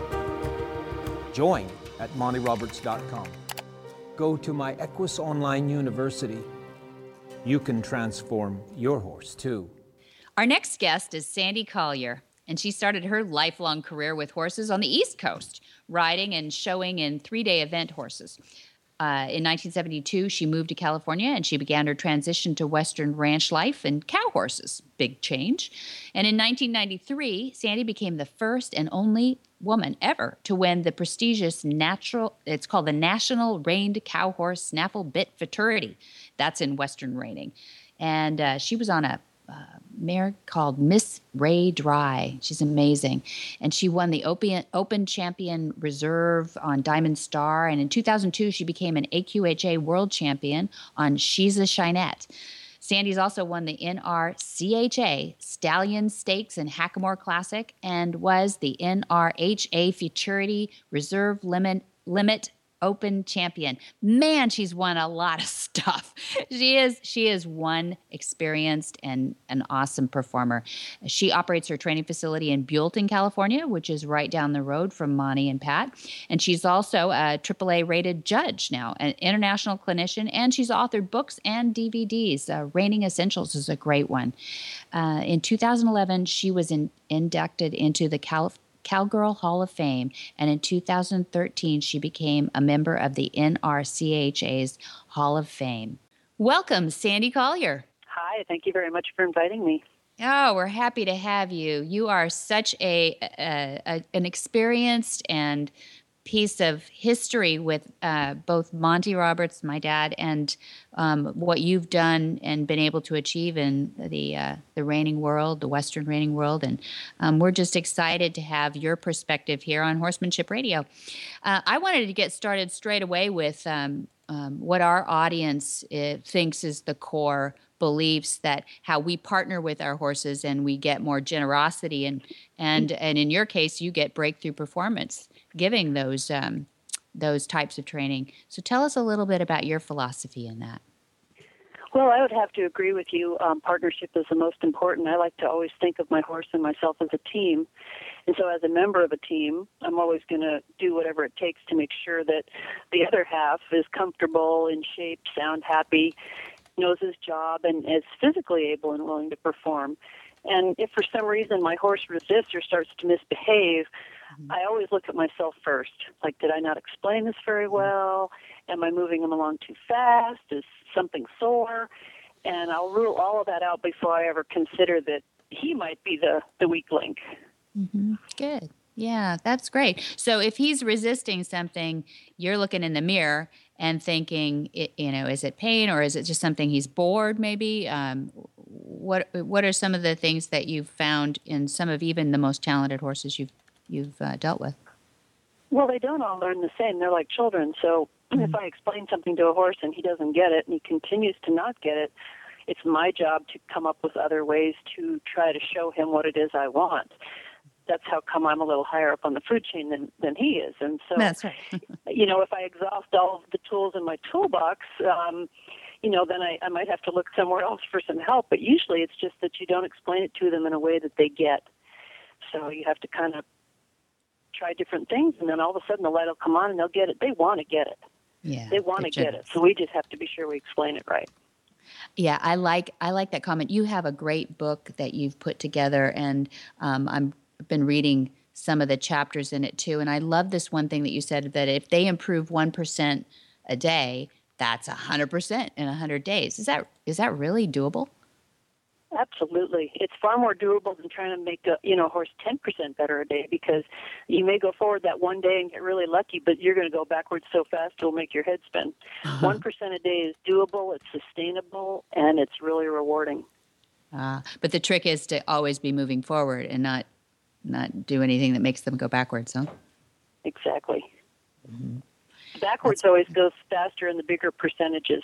Join at montyroberts.com. Go to my Equus Online University. You can transform your horse too. Our next guest is Sandy Collier, and she started her lifelong career with horses on the East Coast, riding and showing in 3-day event horses. In 1972, she moved to California, and she began her transition to Western ranch life and cow horses. Big change. And in 1993, Sandy became the first and only woman ever to win the prestigious it's called the National Reined Cow Horse Snaffle Bit Futurity. That's in Western reining. And she was on a mare called Miss Ray Dry. She's amazing. And she won the Open Champion Reserve on Diamond Star. And in 2002, she became an AQHA World Champion on She's a Shinette. Sandy's also won the NRCHA Stallion Stakes and Hackamore Classic and was the NRHA Futurity Reserve Limit Open champion. Man, she's won a lot of stuff. She is one experienced and an awesome performer. She operates her training facility in Buellton, California, which is right down the road from Monty and Pat. And she's also a AAA rated judge now, an international clinician, and she's authored books and DVDs. Reining Essentials is a great one. In 2011, she was inducted into the Cowgirl Hall of Fame, and in 2013, she became a member of the NRCHA's Hall of Fame. Welcome, Sandy Collier. Hi, thank you very much for inviting me. Oh, we're happy to have you. You are such an experienced and piece of history with both Monty Roberts, my dad, and what you've done and been able to achieve in the reining world, the Western reining world. And we're just excited to have your perspective here on Horsemanship Radio. I wanted to get started straight away with what our audience thinks is the core beliefs, that how we partner with our horses and we get more generosity, and in your case, you get breakthrough performance giving those types of training. So tell us a little bit about your philosophy in that. Well, I would have to agree with you. Partnership is the most important. I like to always think of my horse and myself as a team. And so as a member of a team, I'm always going to do whatever it takes to make sure that the other half is comfortable, in shape, sound, happy, knows his job, and is physically able and willing to perform. And if for some reason my horse resists or starts to misbehave, I always look at myself first. Like, did I not explain this very well? Am I moving him along too fast? Is something sore? And I'll rule all of that out before I ever consider that he might be the weak link. Mm-hmm. Good. Yeah, that's great. So if he's resisting something, you're looking in the mirror and thinking, is it pain or is it just something he's bored maybe? what are some of the things that you've found in some of even the most talented horses you've dealt with? Well, they don't all learn the same. They're like children. So if I explain something to a horse and he doesn't get it and he continues to not get it, it's my job to come up with other ways to try to show him what it is I want. That's how come I'm a little higher up on the food chain than he is. And so, That's right. if I exhaust all of the tools in my toolbox, then I might have to look somewhere else for some help. But usually it's just that you don't explain it to them in a way that they get. So you have to kind of try different things, and then all of a sudden the light will come on and they'll get it. They want to get it. Yeah, they want to get it. So we just have to be sure we explain it right. Yeah, I like that comment. You have a great book that you've put together, and I've been reading some of the chapters in it too. And I love this one thing that you said, that if they improve 1% a day, that's 100% in 100 days. Is that really doable? Absolutely. It's far more doable than trying to make a horse 10% better a day, because you may go forward that one day and get really lucky, but you're going to go backwards so fast it'll make your head spin. 1% a day is doable, it's sustainable, and it's really rewarding. But the trick is to always be moving forward and not do anything that makes them go backwards, huh? Exactly. Mm-hmm. Backwards always goes faster in the bigger percentages.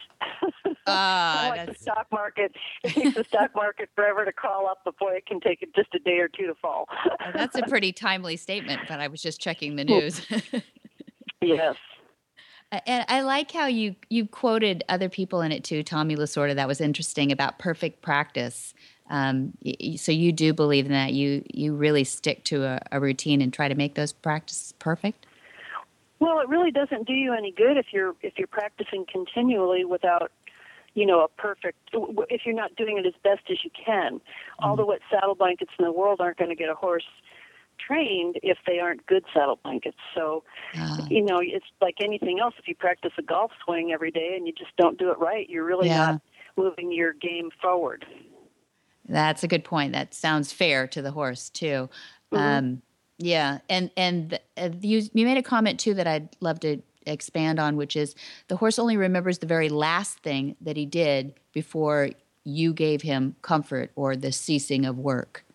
Like the stock market. It takes the stock market forever to crawl up before it can take it just a day or two to fall. That's a pretty timely statement, but I was just checking the news. Yes. And I like how you quoted other people in it too, Tommy Lasorda. That was interesting about perfect practice. So you do believe in that. You really stick to a routine and try to make those practices perfect? Well, it really doesn't do you any good if you're practicing continually without, a perfect. If you're not doing it as best as you can. All the wet saddle blankets in the world aren't going to get a horse trained if they aren't good saddle blankets. So, it's like anything else. If you practice a golf swing every day and you just don't do it right, you're really not moving your game forward. That's a good point. That sounds fair to the horse too. Mm-hmm. Yeah, and you made a comment too that I'd love to expand on, which is the horse only remembers the very last thing that he did before you gave him comfort or the ceasing of work.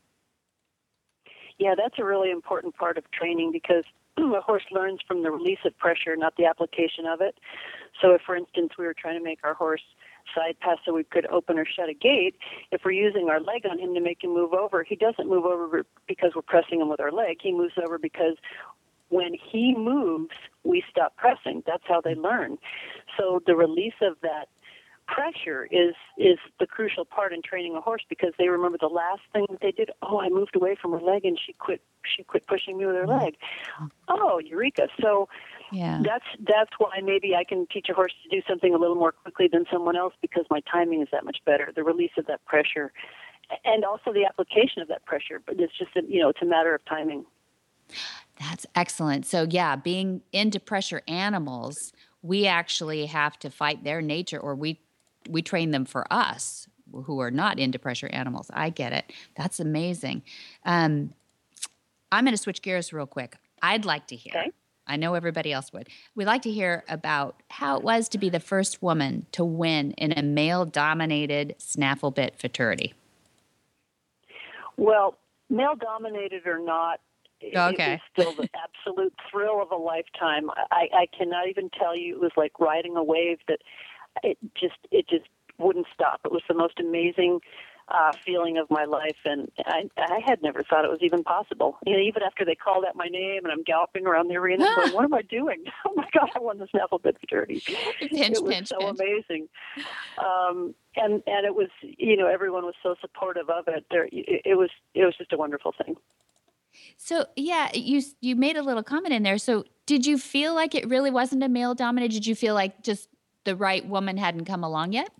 Yeah, that's a really important part of training, because a horse learns from the release of pressure, not the application of it. So if, for instance, we were trying to make our horse side pass so we could open or shut a gate, if we're using our leg on him to make him move over, he doesn't move over because we're pressing him with our leg. He moves over because when he moves, we stop pressing. That's how they learn. So the release of that pressure is the crucial part in training a horse, because they remember the last thing that they did. Oh, I moved away from her leg and she quit pushing me with her leg. Oh, eureka. So that's why maybe I can teach a horse to do something a little more quickly than someone else, because my timing is that much better. The release of that pressure and also the application of that pressure, but it's just it's a matter of timing. That's excellent. So being into pressure animals, we actually have to fight their nature, or we train them for us who are not into pressure animals. I get it. That's amazing. I'm going to switch gears real quick. I'd like to hear, I know everybody else would, we'd like to hear about how it was to be the first woman to win in a male-dominated snaffle bit futurity. Well, male-dominated or not, it was still the absolute thrill of a lifetime. I cannot even tell you. It was like riding a wave that it just wouldn't stop. It was the most amazing feeling of my life, and I had never thought it was even possible. Even after they called out my name and I'm galloping around the arena going, what am I doing? Oh my God, I won the snaffle bit futurity. It was so amazing. And it was, everyone was so supportive of it. It was just a wonderful thing. So, you made a little comment in there. So did you feel like it really wasn't a male-dominated? Did you feel like just the right woman hadn't come along yet?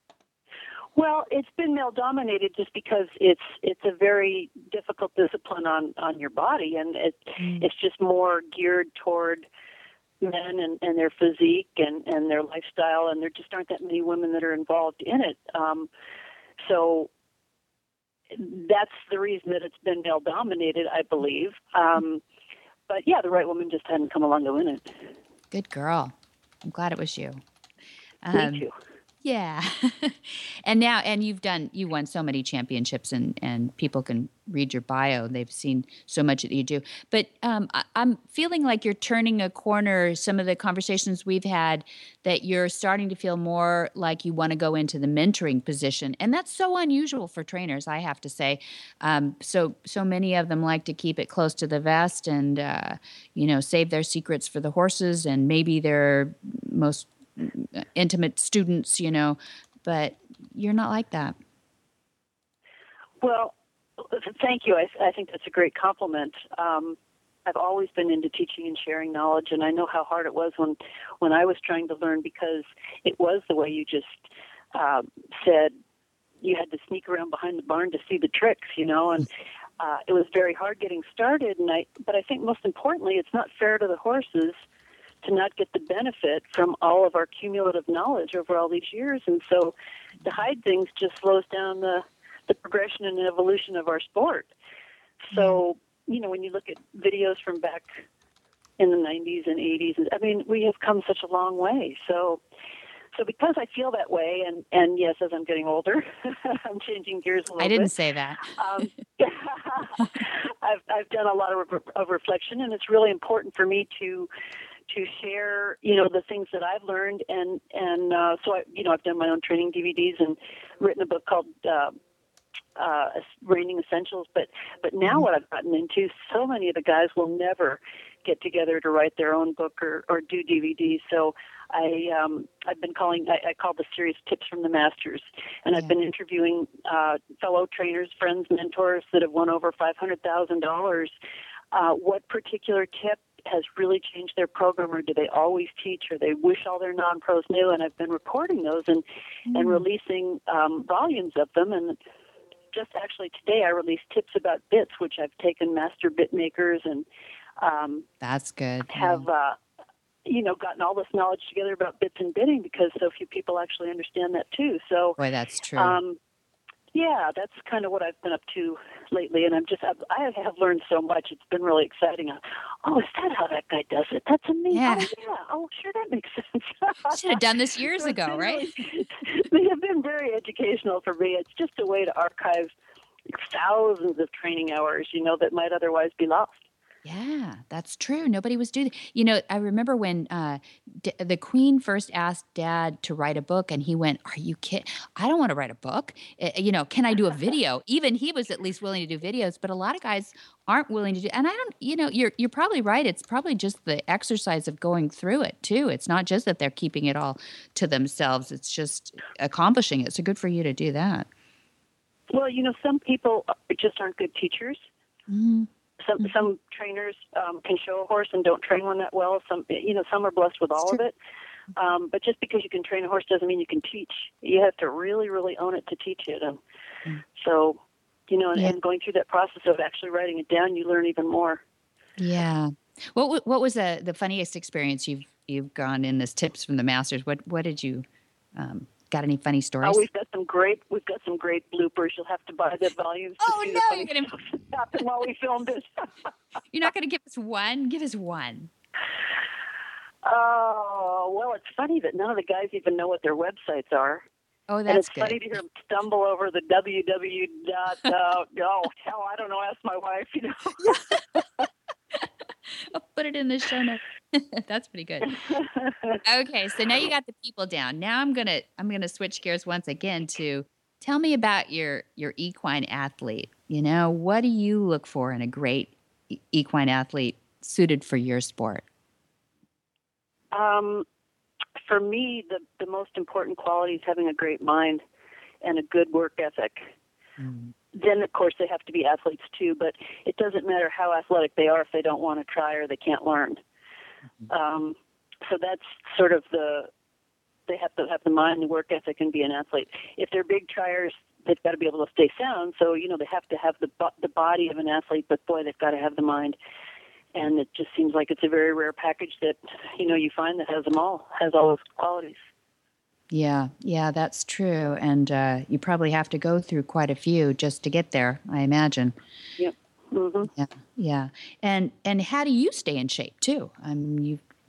Well, it's been male-dominated just because it's a very difficult discipline on your body, and it's just more geared toward men and their physique and their lifestyle, and there just aren't that many women that are involved in it. So that's the reason that it's been male-dominated, I believe. But the right woman just hadn't come along to win it. Good girl. I'm glad it was you. Me too. Yeah. And you won so many championships, and people can read your bio. They've seen so much that you do. But I'm feeling like you're turning a corner. Some of the conversations we've had, that you're starting to feel more like you want to go into the mentoring position. And that's so unusual for trainers, I have to say. So many of them like to keep it close to the vest and, save their secrets for the horses and maybe their most intimate students, but you're not like that. Well, thank you. I think that's a great compliment. I've always been into teaching and sharing knowledge, and I know how hard it was when I was trying to learn, because it was the way you just said. You had to sneak around behind the barn to see the tricks, and it was very hard getting started. But I think most importantly, it's not fair to the horses to not get the benefit from all of our cumulative knowledge over all these years. And so to hide things just slows down the progression and evolution of our sport. So, when you look at videos from back in the 90s and 80s, we have come such a long way. So because I feel that way, and yes, as I'm getting older, I'm changing gears a little bit. I didn't say that. I've done a lot of reflection, and it's really important for me to share, the things that I've learned, and so I've done my own training DVDs and written a book called Reining Essentials. But now what I've gotten into, so many of the guys will never get together to write their own book or do DVDs. So I've been I call the series Tips from the Masters, and I've been interviewing fellow trainers, friends, mentors that have won over $500,000. What particular tip has really changed their program, or do they always teach, or they wish all their non-pros knew? And I've been recording those and releasing volumes of them. And just actually today I released tips about bits, which I've taken master bit makers and that's good. Have gotten all this knowledge together about bits and bitting, because so few people actually understand that too. So boy, that's true. Yeah, that's kind of what I've been up to lately, and I have learned so much. It's been really exciting. Oh, is that how that guy does it? That's amazing. Yeah. Oh, yeah. Oh, sure, that makes sense. Should have done this years ago, right? They have been very educational for me. It's just a way to archive thousands of training hours, that might otherwise be lost. Yeah, that's true. Nobody was doing that. I remember when the Queen first asked Dad to write a book, and he went, "Are you kidding? I don't want to write a book. Can I do a video?" Even he was at least willing to do videos, but a lot of guys aren't willing to do. And I don't. You're probably right. It's probably just the exercise of going through it too. It's not just that they're keeping it all to themselves. It's just accomplishing it. So good for you to do that. Well, some people just aren't good teachers. Mm-hmm. Some trainers can show a horse and don't train one that well. Some are blessed with all of it. But just because you can train a horse doesn't mean you can teach. You have to really, really own it to teach it. And so, and going through that process of actually writing it down, you learn even more. Yeah. What was the funniest experience you've gone in this Tips from the Masters? What did you got any funny stories? Oh, we've got some great bloopers. You'll have to buy the volumes. Oh no, you're gonna happen while we filmed it. You're not gonna give us one? Give us one. Oh, well, it's funny that none of the guys even know what their websites are. Oh, that's and it's good. funny to hear them stumble over the www. Oh, hell, I don't know. Ask my wife. I'll put it in the show notes. That's pretty good. Okay, so now you got the people down. Now I'm gonna switch gears once again to tell me about your equine athlete. What do you look for in a great equine athlete suited for your sport? For me, the most important quality is having a great mind and a good work ethic. Mm. Then, of course, they have to be athletes too, but it doesn't matter how athletic they are if they don't want to try or they can't learn. Mm-hmm. So that's sort of they have to have the mind, the work ethic, and be an athlete. If they're big triers, they've got to be able to stay sound. So, they have to have the body of an athlete, but boy, they've got to have the mind. And it just seems like it's a very rare package that, you find that has them all, has all those qualities. Yeah, that's true. And you probably have to go through quite a few just to get there, I imagine. Yep. Mm-hmm. Yeah. And how do you stay in shape too?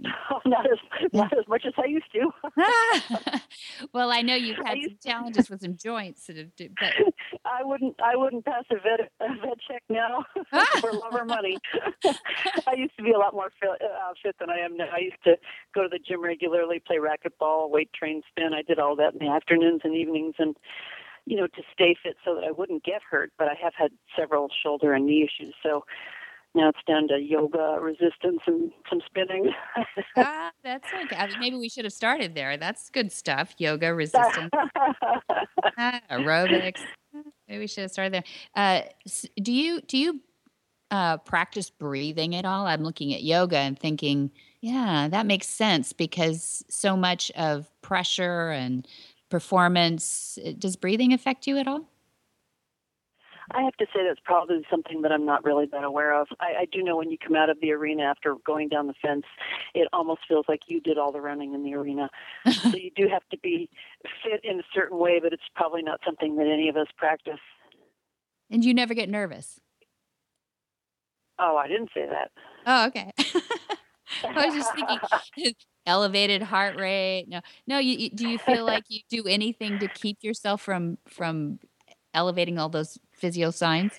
Not as much as I used to. Well, I know you've had some challenges with some joints, but I wouldn't pass a vet check now for love or money. I used to be a lot more fit than I am now. I used to go to the gym regularly, play racquetball, weight train, spin. I did all that in the afternoons and evenings, and to stay fit so that I wouldn't get hurt. But I have had several shoulder and knee issues, so now it's down to yoga, resistance, and some spinning. That's okay. I mean, maybe we should have started there. That's good stuff. Yoga, resistance, aerobics. Maybe we should have started there. Do you practice breathing at all? I'm looking at yoga and thinking, yeah, that makes sense because so much of pressure and performance. Does breathing affect you at all? I have to say that's probably something that I'm not really that aware of. I do know when you come out of the arena after going down the fence, it almost feels like you did all the running in the arena. So you do have to be fit in a certain way, but it's probably not something that any of us practice. And you never get nervous? Oh, I didn't say that. Oh, okay. I was just thinking elevated heart rate. No. Do you feel like you do anything to keep yourself from elevating all those physio signs?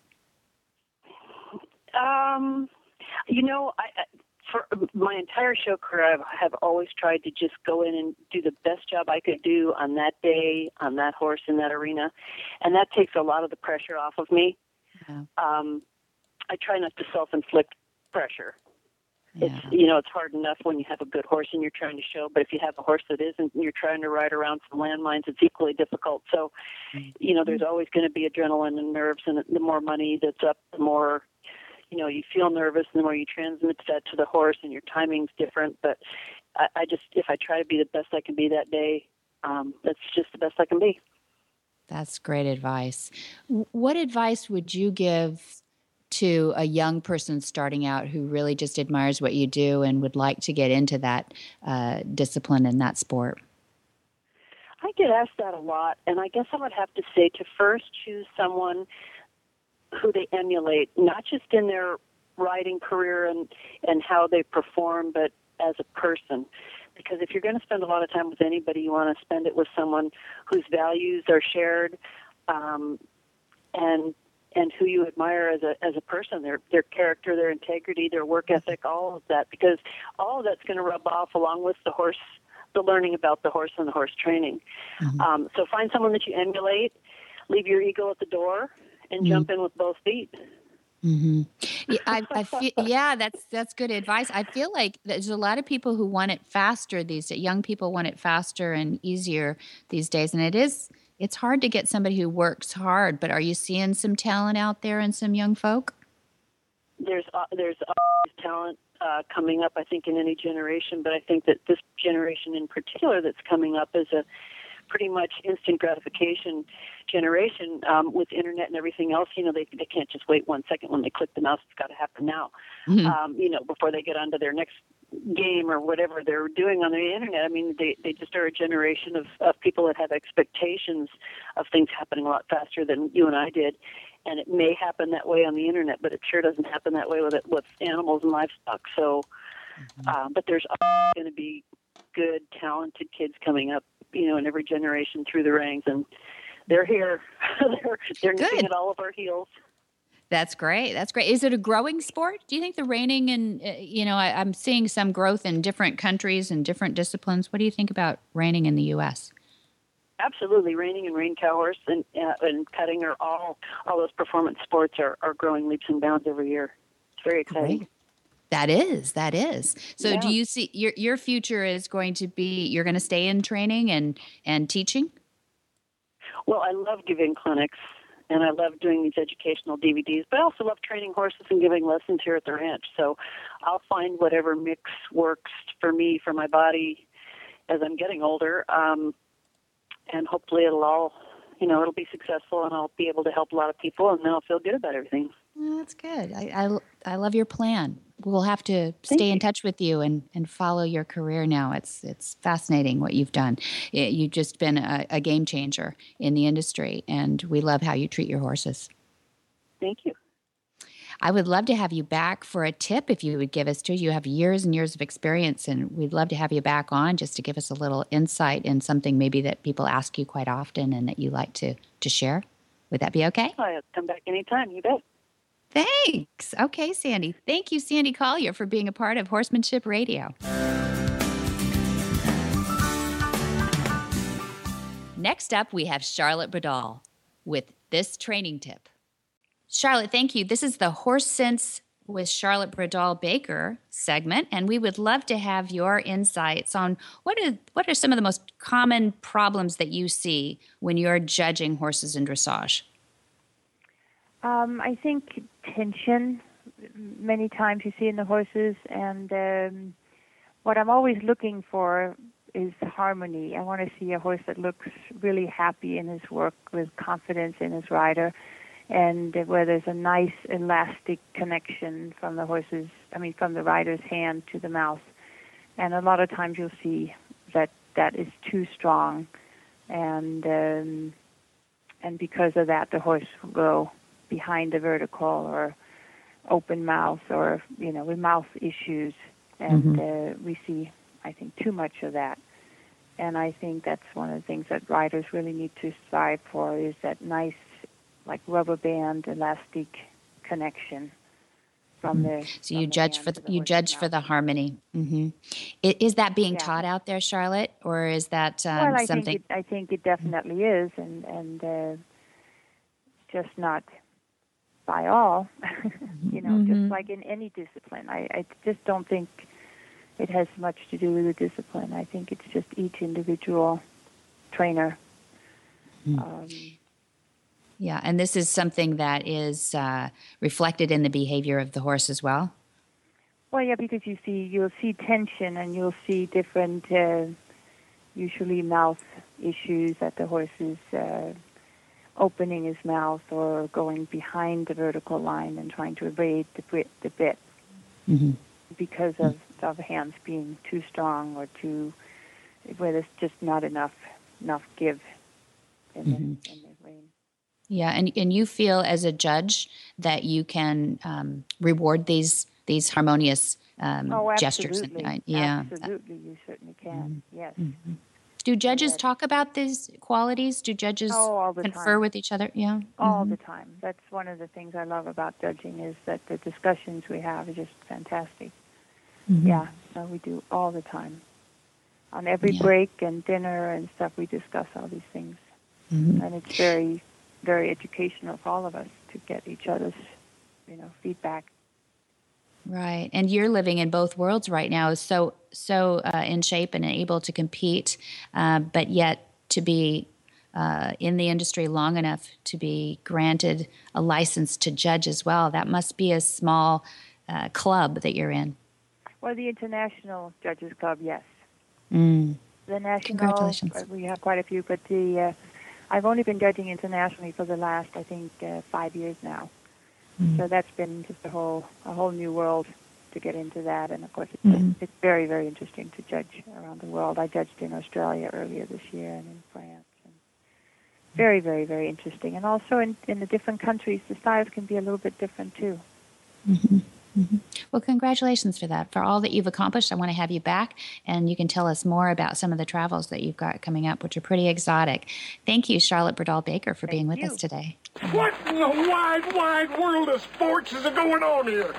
For my entire show career, I have always tried to just go in and do the best job I could do on that day, on that horse, in that arena. And that takes a lot of the pressure off of me. Yeah. I try not to self-inflict pressure. Yeah. It's hard enough when you have a good horse and you're trying to show, but if you have a horse that isn't and you're trying to ride around some landmines, it's equally difficult. So, there's always going to be adrenaline and nerves, and the more money that's up, the more, you feel nervous, and the more you transmit that to the horse, and your timing's different. But if I try to be the best I can be that day, that's just the best I can be. That's great advice. What advice would you give to a young person starting out who really just admires what you do and would like to get into that discipline and that sport? I get asked that a lot, and I guess I would have to say to first choose someone who they emulate, not just in their riding career and how they perform, but as a person. Because if you're going to spend a lot of time with anybody, you want to spend it with someone whose values are shared, and who you admire as a person, their character, their integrity, their work ethic, all of that, because all of that's going to rub off along with the learning about the horse and the horse training. Mm-hmm. So find someone that you emulate, leave your ego at the door, and jump in with both feet. Mm-hmm. Yeah, I feel, that's good advice. I feel like there's a lot of people who want it faster these days. Young people want it faster and easier these days, and it's hard to get somebody who works hard. But are you seeing some talent out there in some young folk? There's always talent coming up, I think, in any generation. But I think that this generation in particular that's coming up is a pretty much instant gratification generation with internet and everything else. They can't just wait 1 second when they click the mouse. It's got to happen now, before they get onto their next game or whatever they're doing on the internet. I mean, they just are a generation of people that have expectations of things happening a lot faster than you and I did. And it may happen that way on the internet, but it sure doesn't happen that way with animals and livestock. So, but there's going to be good, talented kids coming up, in every generation through the ranks, and they're here. they're nipping at all of our heels. That's great. That's great. Is it a growing sport? Do you think the reining and, I'm seeing some growth in different countries and different disciplines. What do you think about reining in the U.S.? Absolutely. Reining and rein cow horse and cutting are all those performance sports are growing leaps and bounds every year. It's very exciting. Great. That is. So yeah. Do you see your future is going to be, you're going to stay in training and teaching? Well, I love giving clinics and I love doing these educational DVDs, but I also love training horses and giving lessons here at the ranch. So I'll find whatever mix works for me, for my body as I'm getting older. And hopefully it'll all, it'll be successful and I'll be able to help a lot of people and then I'll feel good about everything. Well, that's good. I love your plan. We'll have to stay in touch with you and follow your career now. It's fascinating what you've done. You've just been a game changer in the industry, and we love how you treat your horses. Thank you. I would love to have you back for a tip if you would give us to. You have years and years of experience, and we'd love to have you back on just to give us a little insight in something maybe that people ask you quite often and that you like to share. Would that be okay? I'll come back anytime. You bet. Thanks. Okay, Sandy. Thank you, Sandy Collier, for being a part of Horsemanship Radio. Next up, we have Charlotte Bradall with this training tip. Charlotte, thank you. This is the Horse Sense with Charlotte Bradall Baker segment, and we would love to have your insights on what are some of the most common problems that you see when you're judging horses in dressage. I think tension, many times you see in the horses, and what I'm always looking for is harmony. I want to see a horse that looks really happy in his work, with confidence in his rider, and where there's a nice elastic connection from the rider's hand to the mouth. And a lot of times you'll see that is too strong, and because of that, the horse will go behind the vertical or open mouth, or with mouth issues, and we see, I think, too much of that. And I think that's one of the things that riders really need to strive for, is that nice, like rubber band, elastic connection from the. So you judge for the harmony. Mm-hmm. Is that being taught out there, Charlotte, or is that something? I think it definitely is, and just not by all. Just like in any discipline, I just don't think it has much to do with the discipline. I think it's just each individual trainer. Yeah, and this is something that is reflected in the behavior of the horse as well? Well, yeah, because you'll see tension, and you'll see different, usually mouth issues, that the horse is opening his mouth or going behind the vertical line and trying to evade the bit because of hands being too strong, or where there's just not enough give in the rein. Yeah, and you feel as a judge that you can reward these harmonious gestures. Absolutely, you certainly can. Yes. Do judges talk about these qualities? Do judges all the confer time with each other? Yeah, all the time. That's one of the things I love about judging, is that the discussions we have are just fantastic. Yeah, so we do all the time. On every break and dinner and stuff, we discuss all these things, and it's very, very educational for all of us to get each other's, feedback. Right, and you're living in both worlds right now, so in shape and able to compete, but yet to be in the industry long enough to be granted a license to judge as well. That must be a small club that you're in. Well, the International Judges Club, yes. The national, congratulations. We have quite a few, but I've only been judging internationally for the last, I think, 5 years now. So that's been just a whole new world to get into that, and of course it's very, very interesting to judge around the world. I judged in Australia earlier this year, and in France, and very, very, very interesting. And also in the different countries, the styles can be a little bit different too. Well, congratulations for that. For all that you've accomplished, I want to have you back, and you can tell us more about some of the travels that you've got coming up, which are pretty exotic. Thank you, Charlotte Bradall Baker, for being with us today. What in the wide, wide world of sports is going on here?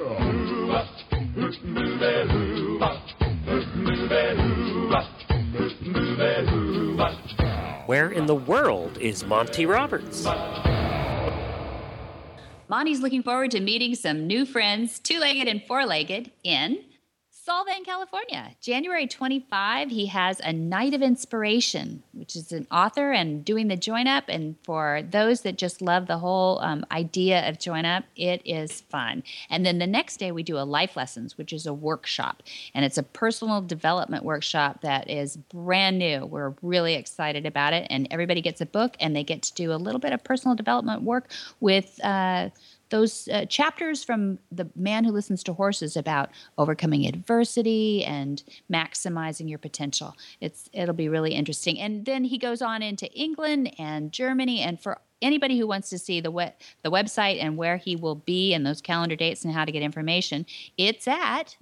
Where in the world is Monty Roberts? Monty's looking forward to meeting some new friends, two-legged and four-legged, in Solvang, California. January 25, he has a Night of Inspiration, which is an author and doing the Join Up. And for those that just love the whole idea of Join Up, it is fun. And then the next day we do a Life Lessons, which is a workshop. And it's a personal development workshop that is brand new. We're really excited about it. And everybody gets a book, and they get to do a little bit of personal development work with those chapters from The Man Who Listens to Horses about overcoming adversity and maximizing your potential. It'll be really interesting. And then he goes on into England and Germany, and for anybody who wants to see the website and where he will be and those calendar dates and how to get information, it's at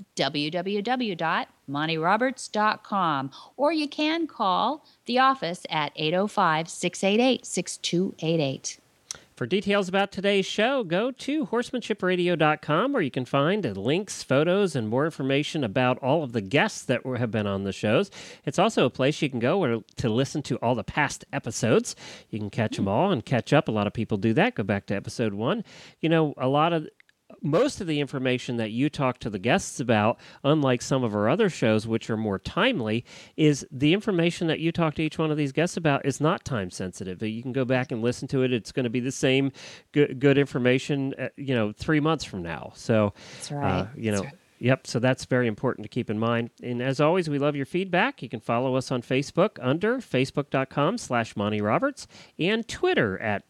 www.montyroberts.com, or you can call the office at 805-688-6288. For details about today's show, go to horsemanshipradio.com, where you can find links, photos, and more information about all of the guests that have been on the shows. It's also a place you can go to listen to all the past episodes. You can catch them all and catch up. A lot of people do that. Go back to episode 1. You know, most of the information that you talk to the guests about, unlike some of our other shows, which are more timely, is the information that you talk to each one of these guests about is not time sensitive. You can go back and listen to it. It's going to be the same good information, 3 months from now. So, that's right. That's right. Yep, so that's very important to keep in mind. And as always, we love your feedback. You can follow us on Facebook under facebook.com/Monty Roberts and Twitter at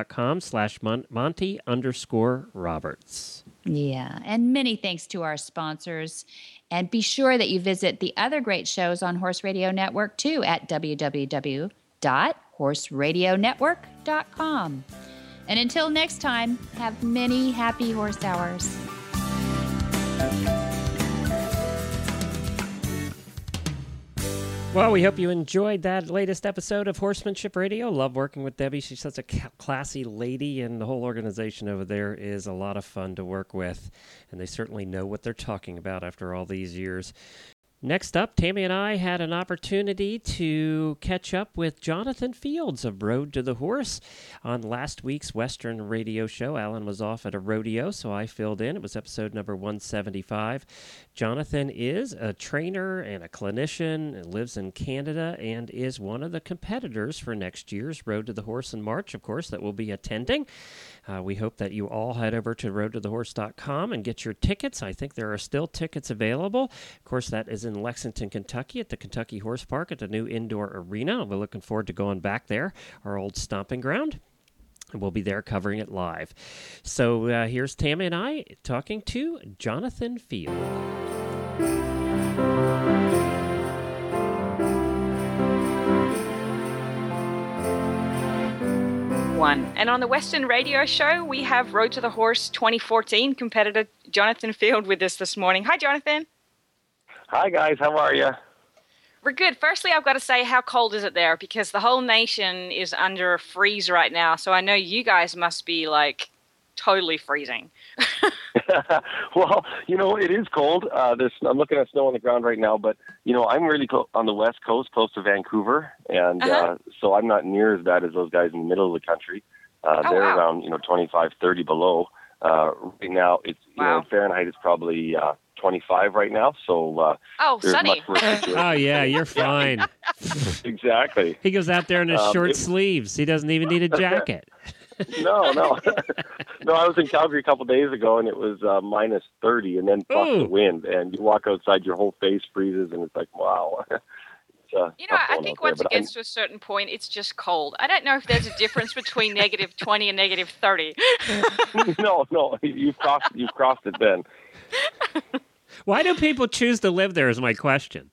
twitter.com/Monty_Roberts. Yeah, and many thanks to our sponsors. And be sure that you visit the other great shows on Horse Radio Network, too, at www.horseradionetwork.com. And until next time, have many happy horse hours. Well, we hope you enjoyed that latest episode of Horsemanship Radio. Love working with Debbie. She's such a classy lady, and the whole organization over there is a lot of fun to work with. And they certainly know what they're talking about after all these years. Next up, Tammy and I had an opportunity to catch up with Jonathan Fields of Road to the Horse on last week's Western radio show. Alan was off at a rodeo, so I filled in. It was episode number 175. Jonathan is a trainer and a clinician and lives in Canada and is one of the competitors for next year's Road to the Horse in March, of course, that will be attending. We hope that you all head over to roadtothehorse.com and get your tickets. I think there are still tickets available. Of course, that is in Lexington, Kentucky at the Kentucky Horse Park at the new indoor arena. We're looking forward to going back there, our old stomping ground. And we'll be there covering it live. So here's Tammy and I talking to Jonathan Field. And on the Western Radio Show, we have Road to the Horse 2014 competitor Jonathan Field with us this morning. Hi, Jonathan. Hi, guys. How are you? We're good. Firstly, I've got to say, how cold is it there? Because the whole nation is under freeze right now, so I know you guys must be, totally freezing. Well, it is cold. I'm looking at snow on the ground right now, but, I'm really on the West Coast, close to Vancouver, and so I'm not near as bad as those guys in the middle of the country. They're around, 25, 30 below. Right now, it's in Fahrenheit, it's probably 25 right now, so sunny. Oh, yeah, you're fine. Exactly. He goes out there in his short sleeves. He doesn't even need a jacket. No. No, I was in Calgary a couple days ago, and it was minus 30, and then plus the wind, and you walk outside, your whole face freezes, and it's like, wow. I think once it gets to a certain point, it's just cold. I don't know if there's a difference between negative 20 and negative 30. No, you've crossed it then. Why do people choose to live there is my question.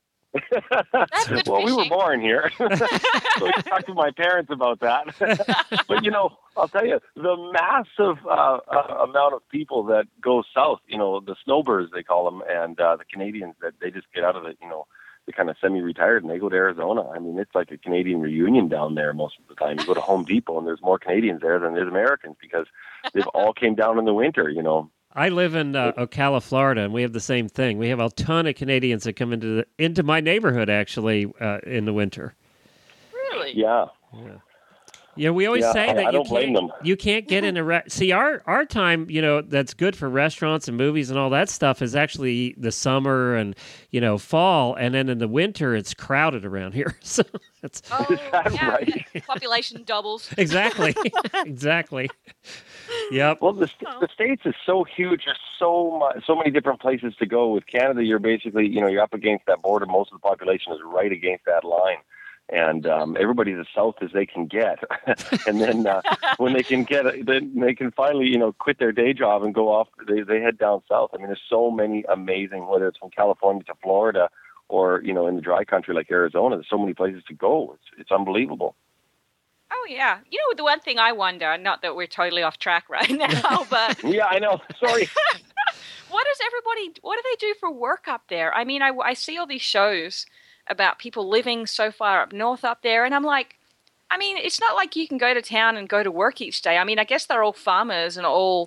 Well, we were born here, so we talked to my parents about that. But, I'll tell you, the massive amount of people that go south, the snowbirds, they call them, and the Canadians, that they just get out of the kind of semi-retired and they go to Arizona. I mean, it's like a Canadian reunion down there most of the time. You go to Home Depot and there's more Canadians there than there's Americans because they've all came down in the winter, I live in Ocala, Florida, and we have the same thing. We have a ton of Canadians that come into my neighborhood, actually, in the winter. Really? Yeah. Yeah, we always say that you can't get in a see our time, that's good for restaurants and movies and all that stuff is actually the summer and fall, and then in the winter it's crowded around here. So it's right? Population doubles. Exactly. Exactly. Yep. Well, the States is so huge. There's so many different places to go. With Canada, you're basically you're up against that border. Most of the population is right against that line. and everybody's as south as they can get. And then when they can then they can finally, quit their day job and go off. They head down south. I mean, there's so many amazing, whether it's from California to Florida or, in the dry country like Arizona, there's so many places to go. It's unbelievable. Oh, yeah. The one thing I wonder, not that we're totally off track right now, but... Yeah, I know. Sorry. What do they do for work up there? I mean, I see all these shows about people living so far up north up there, and I'm like, it's not like you can go to town and go to work each day. I mean, I guess they're all farmers and all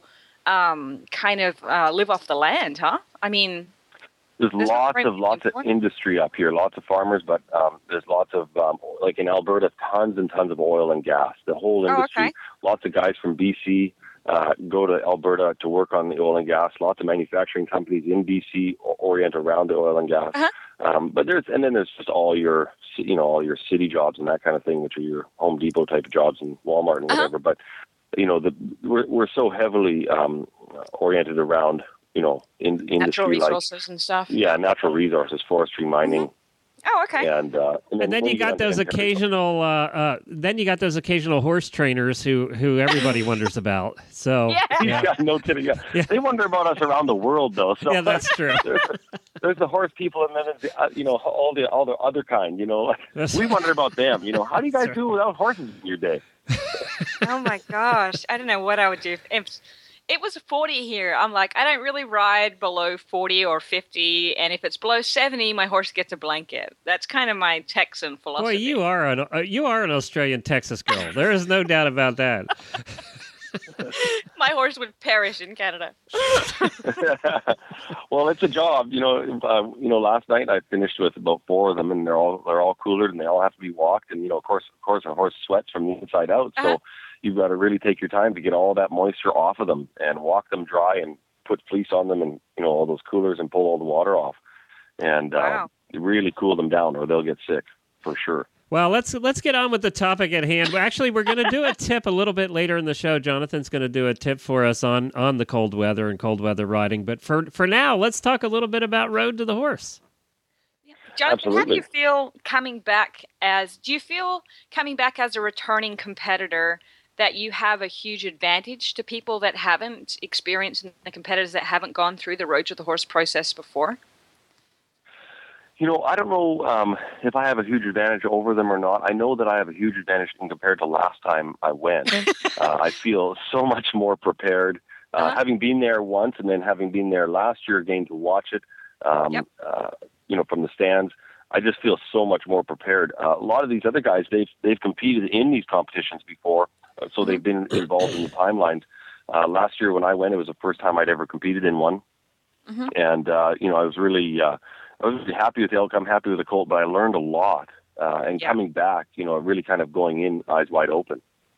live off the land, huh? I mean... There's lots of industry up here, lots of farmers, but there's lots of, like in Alberta, tons and tons of oil and gas. The whole industry, Lots of guys from BC go to Alberta to work on the oil and gas. Lots of manufacturing companies in BC orient around the oil and gas. But there's just all your city jobs and that kind of thing, which are your Home Depot type of jobs and Walmart and whatever. But we're so heavily oriented around industry, natural resources and stuff. Yeah, natural resources, forestry, mining. Oh, okay. And then you got those occasional horse trainers who everybody wonders about. So yeah, no kidding. Yeah. They wonder about us around the world, though. So yeah, that's true. There's the horse people, and then there's all the other kind. We wonder about them. How do you guys do without horses in your day? Oh my gosh, I don't know what I would do if it was 40 here. I'm like, I don't really ride below 40 or 50, and if it's below 70, my horse gets a blanket. That's kind of my Texan philosophy. Boy, you are an Australian Texas girl. There is no doubt about that. My horse would perish in Canada. Well, it's a job. Last night I finished with about 4 of them, and they're all coolered, and they all have to be walked. And of course, a horse sweats from the inside out, so. You've got to really take your time to get all that moisture off of them and walk them dry and put fleece on them and, all those coolers and pull all the water off and really cool them down or they'll get sick for sure. Well, let's get on with the topic at hand. Actually, we're going to do a tip a little bit later in the show. Jonathan's going to do a tip for us on the cold weather and cold weather riding. But for now, let's talk a little bit about Road to the Horse. Jonathan, how do you feel coming back as a returning competitor that you have a huge advantage to people that haven't experienced, the competitors that haven't gone through the Road to the Horse process before? I don't know if I have a huge advantage over them or not. I know that I have a huge advantage compared to last time I went. I feel so much more prepared. Having been there once and then having been there last year again to watch it, from the stands, I just feel so much more prepared. A lot of these other guys, they've competed in these competitions before. So they've been involved in the timelines. Last year when I went, it was the first time I'd ever competed in one. And, I was really happy with the elk. I'm happy with the colt, but I learned a lot. And coming back, really kind of going in eyes wide open.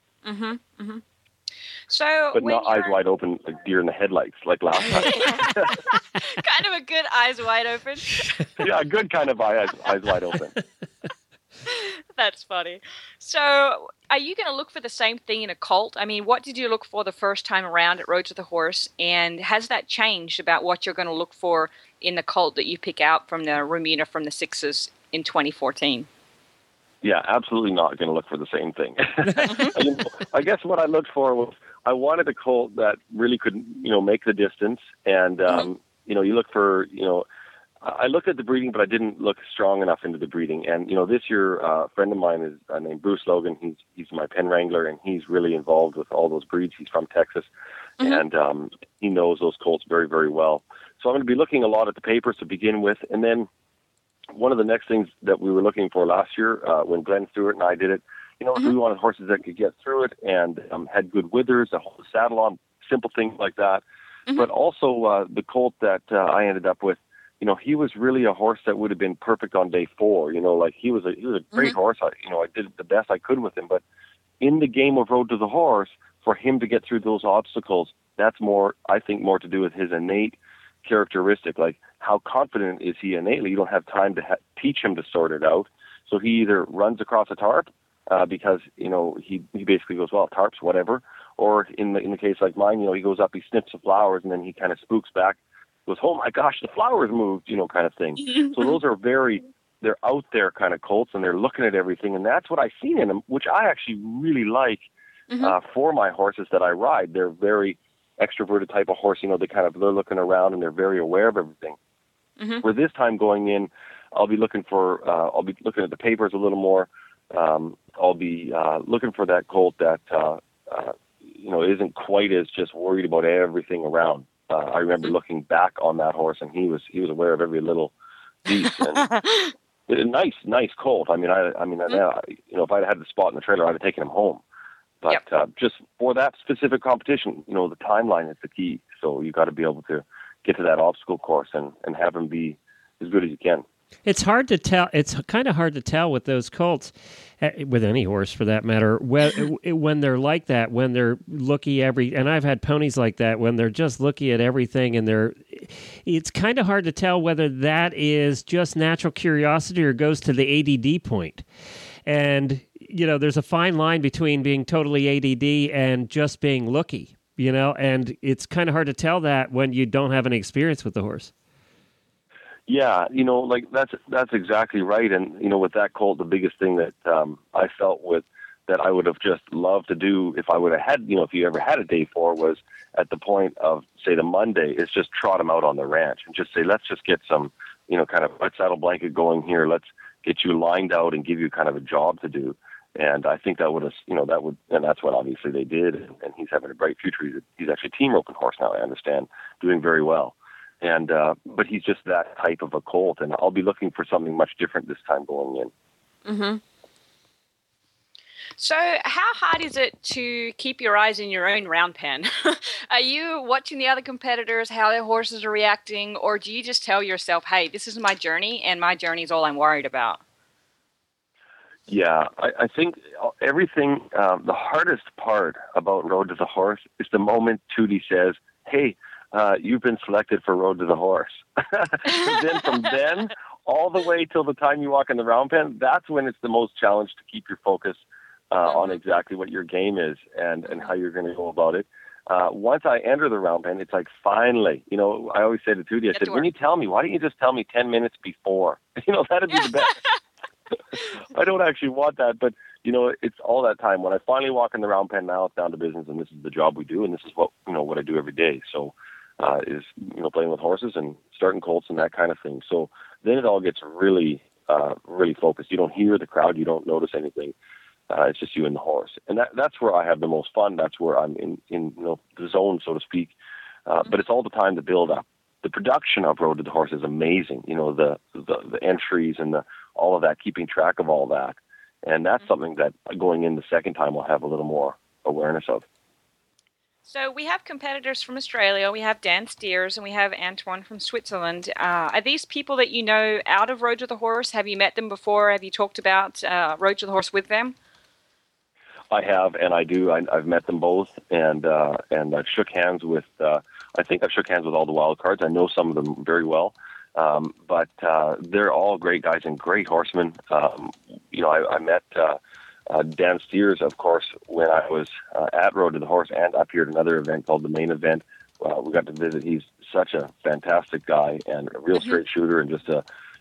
So, but not eyes wide open like deer in the headlights like last time. Kind of a good eyes wide open. Yeah, a good kind of eyes wide open. That's funny. So, are you going to look for the same thing in a colt? I mean, what did you look for the first time around at Road to the Horse? And has that changed about what you're going to look for in the colt that you pick out from the Rumina from the Sixes in 2014? Yeah, absolutely not going to look for the same thing. I guess what I looked for was I wanted a colt that really could, make the distance. And, you look for, I looked at the breeding, but I didn't look strong enough into the breeding. And, this year, a friend of mine is named Bruce Logan. He's my pen wrangler, and he's really involved with all those breeds. He's from Texas, and he knows those colts very, very well. So I'm going to be looking a lot at the papers to begin with. And then one of the next things that we were looking for last year when Glenn Stewart and I did it, we wanted horses that could get through it and had good withers, a whole saddle on, simple things like that. But also the colt that I ended up with, he was really a horse that would have been perfect on day 4. He was a great horse. I did the best I could with him. But in the game of Road to the Horse, for him to get through those obstacles, that's more to do with his innate characteristic. Like, how confident is he innately? You don't have time to teach him to sort it out. So he either runs across a tarp because, he basically goes, well, tarps, whatever. Or in the case like mine, he goes up, he sniffs the flowers, and then he kind of spooks back, goes, oh my gosh, the flowers moved, kind of thing. So those are very they're out there kind of colts, and they're looking at everything, and that's what I've seen in them, which I actually really like for my horses that I ride. They're very extroverted type of horse. You know, they're looking around and they're very aware of everything. Where this time going in, I'll be looking at the papers a little more. I'll be looking for that colt that isn't quite as just worried about everything around. I remember looking back on that horse, and he was aware of every little piece. And nice colt. I mean, if I'd had the spot in the trailer, I'd have taken him home. But just for that specific competition, the timeline is the key. So you got to be able to get to that obstacle course and have him be as good as you can. It's hard to tell. It's kind of hard to tell with those colts, with any horse for that matter, when they're like that, when they're looky and I've had ponies like that, when they're just looky at everything, and it's kind of hard to tell whether that is just natural curiosity or goes to the ADD point. And, there's a fine line between being totally ADD and just being looky, and it's kind of hard to tell that when you don't have any experience with the horse. Yeah, that's exactly right. And, with that colt, the biggest thing that I felt that I would have just loved to do if I would have had, if you ever had a day for, was at the point of, say, the Monday, is just trot him out on the ranch and just say, let's just get some, kind of wet saddle blanket going here. Let's get you lined out and give you kind of a job to do. And I think that would have, and that's what obviously they did. And he's having a bright future. He's actually a team roping horse now, I understand, doing very well. And but he's just that type of a colt, and I'll be looking for something much different this time going in. Mm-hmm. So how hard is it to keep your eyes in your own round pen? Are you watching the other competitors, how their horses are reacting, or do you just tell yourself, hey, this is my journey, and my journey is all I'm worried about? Yeah, I think everything, the hardest part about Road to the Horse is the moment Tootie says, hey, you've been selected for Road to the Horse. Then from then all the way till the time you walk in the round pen, that's when it's the most challenge to keep your focus on exactly what your game is and how you're going to go about it. Once I enter the round pen, it's like, finally, I always say to Tootie, I said, when you tell me, why don't you just tell me 10 minutes before? That'd be the best. I don't actually want that, but it's all that time. When I finally walk in the round pen, now it's down to business, and this is the job we do, and this is what I do every day. So is playing with horses and starting colts and that kind of thing. So then it all gets really really focused. You don't hear the crowd, you don't notice anything. It's just you and the horse, and that's where I have the most fun. That's where I'm in the zone, so to speak. But it's all the time to build up. The production of Road to the Horse is amazing. The entries and all of that, keeping track of all that. And that's something that going in the second time I'll have a little more awareness of. So we have competitors from Australia, we have Dan Steers, and we have Antoine from Switzerland. Are these people that you know out of Road to the Horse? Have you met them before? Have you talked about Road to the Horse with them? I have, and I do. I've met them both, and I've shook hands with. I think I've shook hands with all the wild cards. I know some of them very well, but they're all great guys and great horsemen. I met Dan Steers, of course, when I was at Road to the Horse and up here at another event called the Main Event. We got to visit. He's such a fantastic guy and a real straight shooter, and just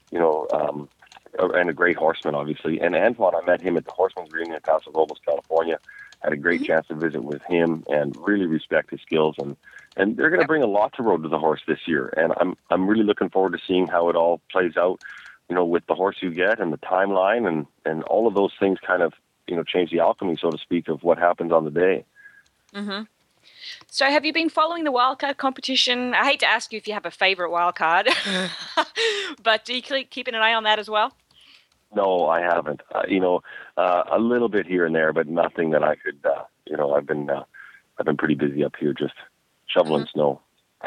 and a great horseman, obviously. And Antoine, I met him at the Horseman's Reunion in Paso Robles, California. Had a great chance to visit with him and really respect his skills. And they're going to bring a lot to Road to the Horse this year. And I'm really looking forward to seeing how it all plays out, with the horse you get and the timeline and all of those things kind of, change the alchemy, so to speak, of what happens on the day. Mm-hmm. So have you been following the wildcard competition? I hate to ask you if you have a favorite wildcard, but do you keep an eye on that as well? No, I haven't. A little bit here and there, but nothing that I could. I've been pretty busy up here, just shoveling snow.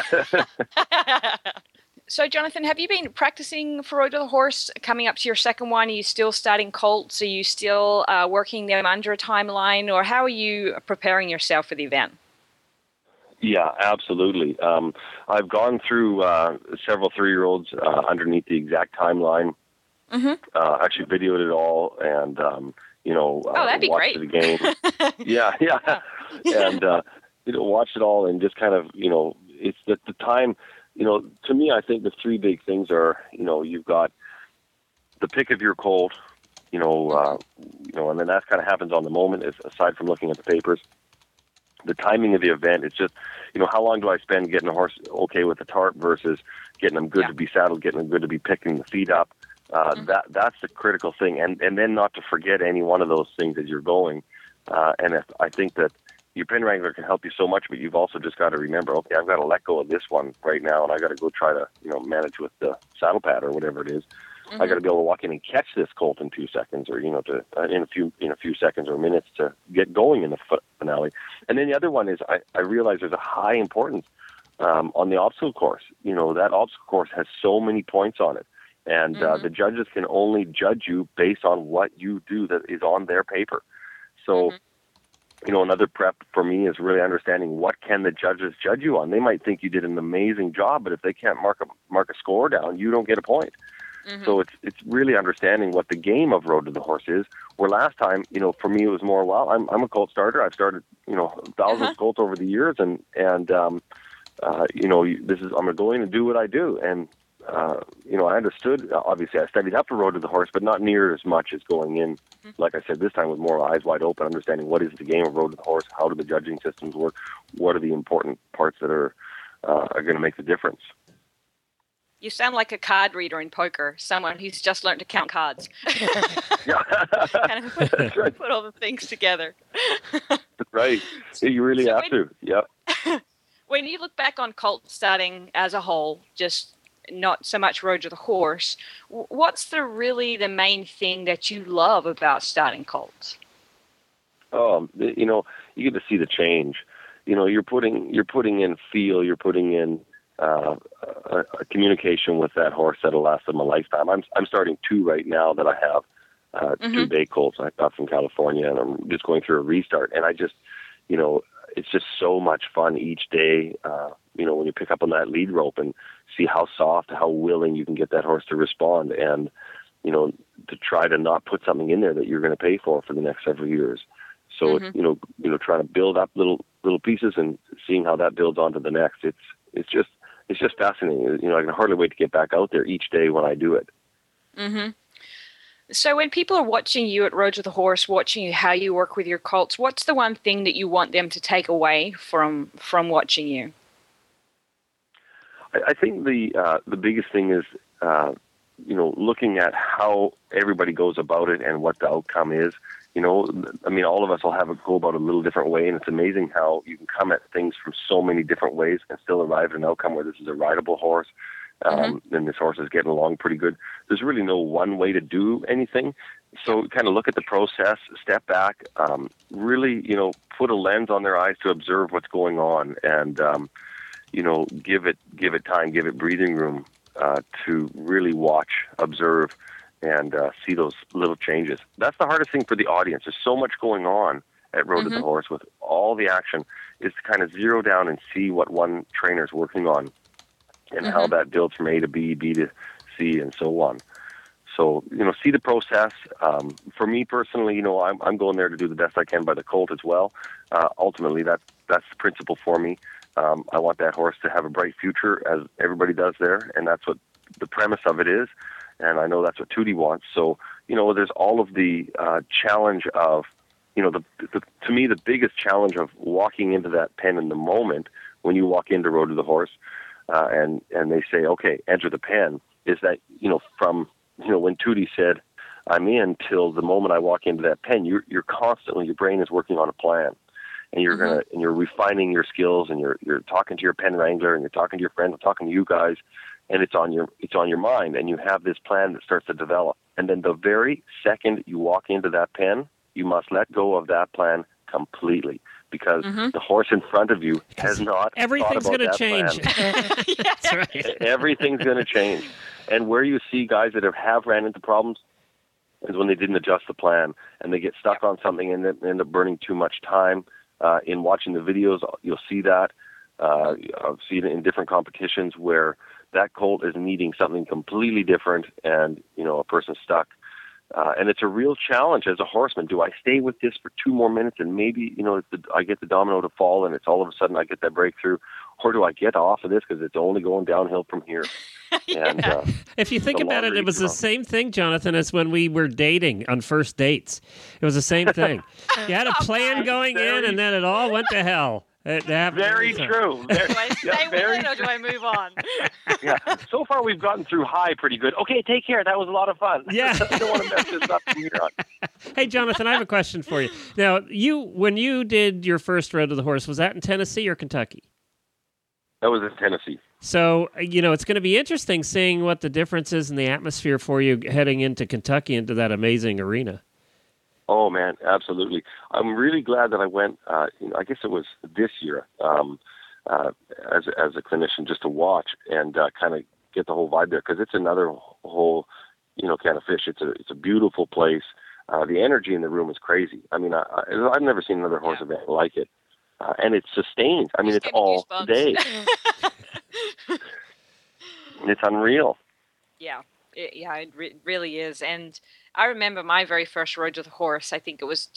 So, Jonathan, have you been practicing for Road to the Horse coming up to your second one? Are you still starting colts? Are you still working them under a timeline, or how are you preparing yourself for the event? Yeah, absolutely. I've gone through several 3-year-olds underneath the exact timeline. Actually videoed it all and, that'd be watched great. it again. yeah. And, watched it all and just kind of, it's the time, to me, I think the 3 big things are, you've got the pick of your colt, and then that kind of happens on the moment, aside from looking at the papers. The timing of the event, it's just, how long do I spend getting a horse okay with the tarp versus getting them good to be saddled, getting them good to be picking the feet up. That's the critical thing. And then not to forget any one of those things as you're going. I think that your pen wrangler can help you so much, but you've also just got to remember, okay, I've got to let go of this one right now, and I got to go try to, manage with the saddle pad or whatever it is. I got to be able to walk in and catch this colt in 2 seconds, or in a few seconds or minutes to get going in the finale. And then the other one is I realize there's a high importance on the obstacle course. That obstacle course has so many points on it, and the judges can only judge you based on what you do that is on their paper. So, another prep for me is really understanding what can the judges judge you on. They might think you did an amazing job, but if they can't mark a score down, you don't get a point. So it's really understanding what the game of Road to the Horse is. Where last time, for me it was more, I'm a colt starter. I've started, thousands of colts over the years, and this is, I'm going to go in and do what I do. And I understood. Obviously, I studied up for Road to the Horse, but not near as much as going in. Like I said, this time was more eyes wide open, understanding what is the game of Road to the Horse, how do the judging systems work, what are the important parts that are going to make the difference. You sound like a card reader in poker, someone who's just learned to count cards. Kind of put all the things together. Right. You really have to. Yep. When you look back on colt starting as a whole, just not so much Road to the Horse, what's the main thing that you love about starting colts? Oh, you get to see the change. You're putting in feel, you're putting in a communication with that horse that'll last them a lifetime. I'm starting 2 right now that I have, 2 bay colts I got from California, and I'm just going through a restart. And I just, it's just so much fun each day, when you pick up on that lead rope and see how soft, how willing you can get that horse to respond, and, to try to not put something in there that you're going to pay for the next several years. So, it's, trying to build up little pieces and seeing how that builds onto the next. It's just fascinating. I can hardly wait to get back out there each day when I do it. Mm-hmm. So when people are watching you at Road to the Horse, watching you, how you work with your colts, what's the one thing that you want them to take away from watching you? I think the biggest thing is, looking at how everybody goes about it and what the outcome is. All of us will go about it a little different way, and it's amazing how you can come at things from so many different ways and still arrive at an outcome where this is a rideable horse, and this horse is getting along pretty good. There's really no one way to do anything. So kind of look at the process, step back, really, put a lens on their eyes to observe what's going on, and, give it time, give it breathing room to really watch, observe, and see those little changes. That's the hardest thing for the audience. There's so much going on at Road to the Horse with all the action, is to kind of zero down and see what one trainer's working on and how that builds from A to B, B to C, and so on. So, see the process. For me personally, I'm going there to do the best I can by the colt as well. Ultimately, that's the principle for me. I want that horse to have a bright future, as everybody does there, and that's what the premise of it is. And I know that's what Tootie wants. So, there's all of the challenge of, to me, the biggest challenge of walking into that pen in the moment when you walk into Road to the Horse, and they say, okay, enter the pen, is that, from, when Tootie said, I'm in, till the moment I walk into that pen, you're constantly, your brain is working on a plan. And you're you're refining your skills, and you're talking to your pen wrangler, and you're talking to your friends, talking to you guys, and it's on your mind, and you have this plan that starts to develop. And then the very second you walk into that pen, you must let go of that plan completely, because the horse in front of you has not everything's going to change. That's right. Everything's going to change. And where you see guys that have ran into problems is when they didn't adjust the plan, and they get stuck on something and end up burning too much time. In watching the videos, you'll see that. I've seen it in different competitions where that colt is needing something completely different, and a person's stuck. And it's a real challenge as a horseman. Do I stay with this for 2 more minutes and maybe I get the domino to fall and it's all of a sudden I get that breakthrough, or do I get off of this because it's only going downhill from here? And if you think about it, it was the same thing, Jonathan, as when we were dating on first dates. It was the same thing. You had a plan going in, and then it all went to hell. Very true. Do I stay with it or do I move on? Yeah. So far, we've gotten through high pretty good. Okay, take care. That was a lot of fun. Yeah. I don't want to mess this up from here on. Hey, Jonathan, I have a question for you. Now, when you did your first Road to the Horse, was that in Tennessee or Kentucky? That was in Tennessee. So, it's going to be interesting seeing what the difference is in the atmosphere for you heading into Kentucky, into that amazing arena. Oh, man, absolutely. I'm really glad that I went, I guess it was this year, as a clinician, just to watch and kind of get the whole vibe there, because it's another whole, kind of fish. It's a beautiful place. The energy in the room is crazy. I mean, I've never seen another horse event like it. And it's sustained. I mean, it's all day. It's unreal. Yeah, it really is. And I remember my very first Road to the Horse. I think it was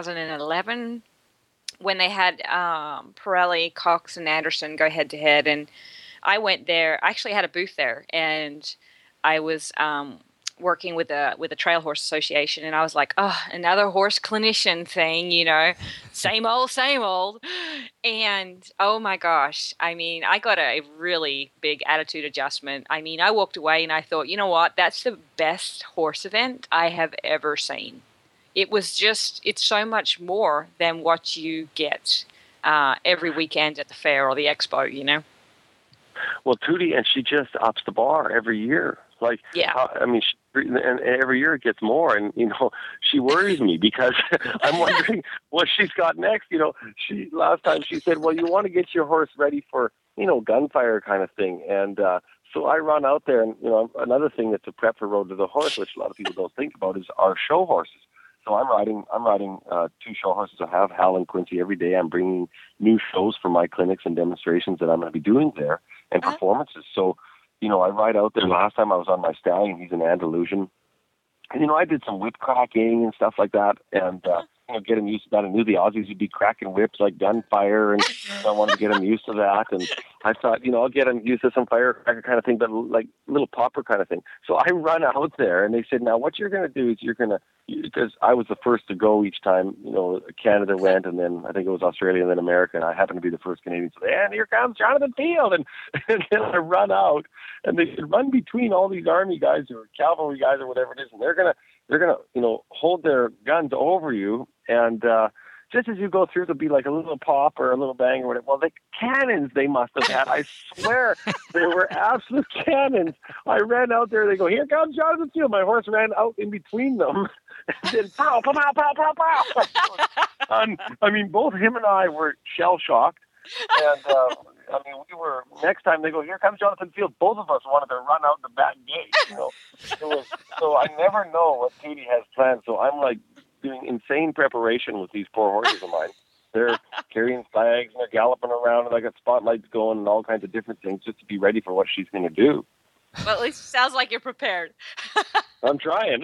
2011 when they had Pirelli, Cox, and Anderson go head to head. And I went there. I actually had a booth there, and I was working with a trail horse association, and I was like, oh, another horse clinician thing, same old. And oh my gosh, I mean, I got a really big attitude adjustment. I mean, I walked away and I thought, you know what, that's the best horse event I have ever seen. It's so much more than what you get every weekend at the fair or the expo, Well, Tootie, and she just ups the bar every year. Like, yeah. And every year it gets more, and she worries me because I'm wondering what she's got next. Last time she said, "Well, you want to get your horse ready for gunfire kind of thing," and so I run out there, and another thing that's a prep for Road to the Horse, which a lot of people don't think about, is our show horses. So I'm riding 2 show horses. I have Hal and Quincy every day. I'm bringing new shows for my clinics and demonstrations that I'm going to be doing there and performances. So. I ride out there. Last time I was on my stallion, he's an Andalusian. And, I did some whip cracking and stuff like that. And, get him used to that. I knew the Aussies would be cracking whips like gunfire. And I wanted to get him used to that. And I thought, I'll get him used to some firecracker kind of thing, but like little popper kind of thing. So I run out there and they said, now what you're going to do is because I was the first to go each time, Canada went, and then I think it was Australia and then America, and I happened to be the first Canadian. So, and here comes Jonathan Field. And then I run out, and they said, run between all these army guys or cavalry guys or whatever it is, and they're gonna hold their guns over you, and just as you go through, there'll be like a little pop or a little bang or whatever. Well, the cannons they must have had, I swear, they were absolute cannons. I ran out there. They go, here comes Jonathan Field. My horse ran out in between them. And then, pow, pow, pow, pow, pow, pow. I mean, both him and I were shell-shocked. And, we were, next time they go, here comes Jonathan Field. Both of us wanted to run out the back gate, So I never know what Katie has planned. So I'm like, doing insane preparation with these poor horses of mine. They're carrying flags and they're galloping around, and I got spotlights going and all kinds of different things just to be ready for what she's going to do. Well, at least it sounds like you're prepared. I'm trying.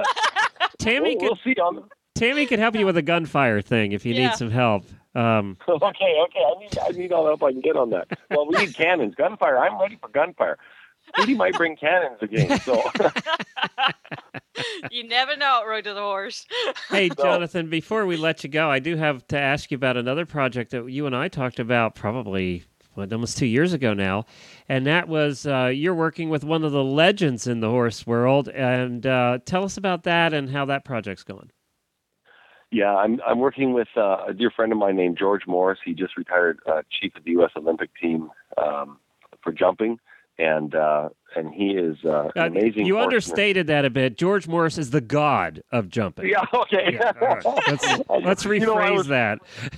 Tammy, we'll see. Tammy could help you with a gunfire thing if you need some help. Okay. I need all the help I can get on that. Well, we need cannons. Gunfire. I'm ready for gunfire. Katie might bring cannons again. So. You never know at Road to the Horse. Hey, Jonathan, before we let you go, I do have to ask you about another project that you and I talked about probably almost 2 years ago now, and that was you're working with one of the legends in the horse world, and tell us about that and how that project's going. Yeah, I'm working with a dear friend of mine named George Morris. He just retired chief of the U.S. Olympic team for jumping. And he is an amazing You horseman. Understated that a bit. George Morris is the god of jumping. Yeah, okay. Yeah, right. Let's rephrase that.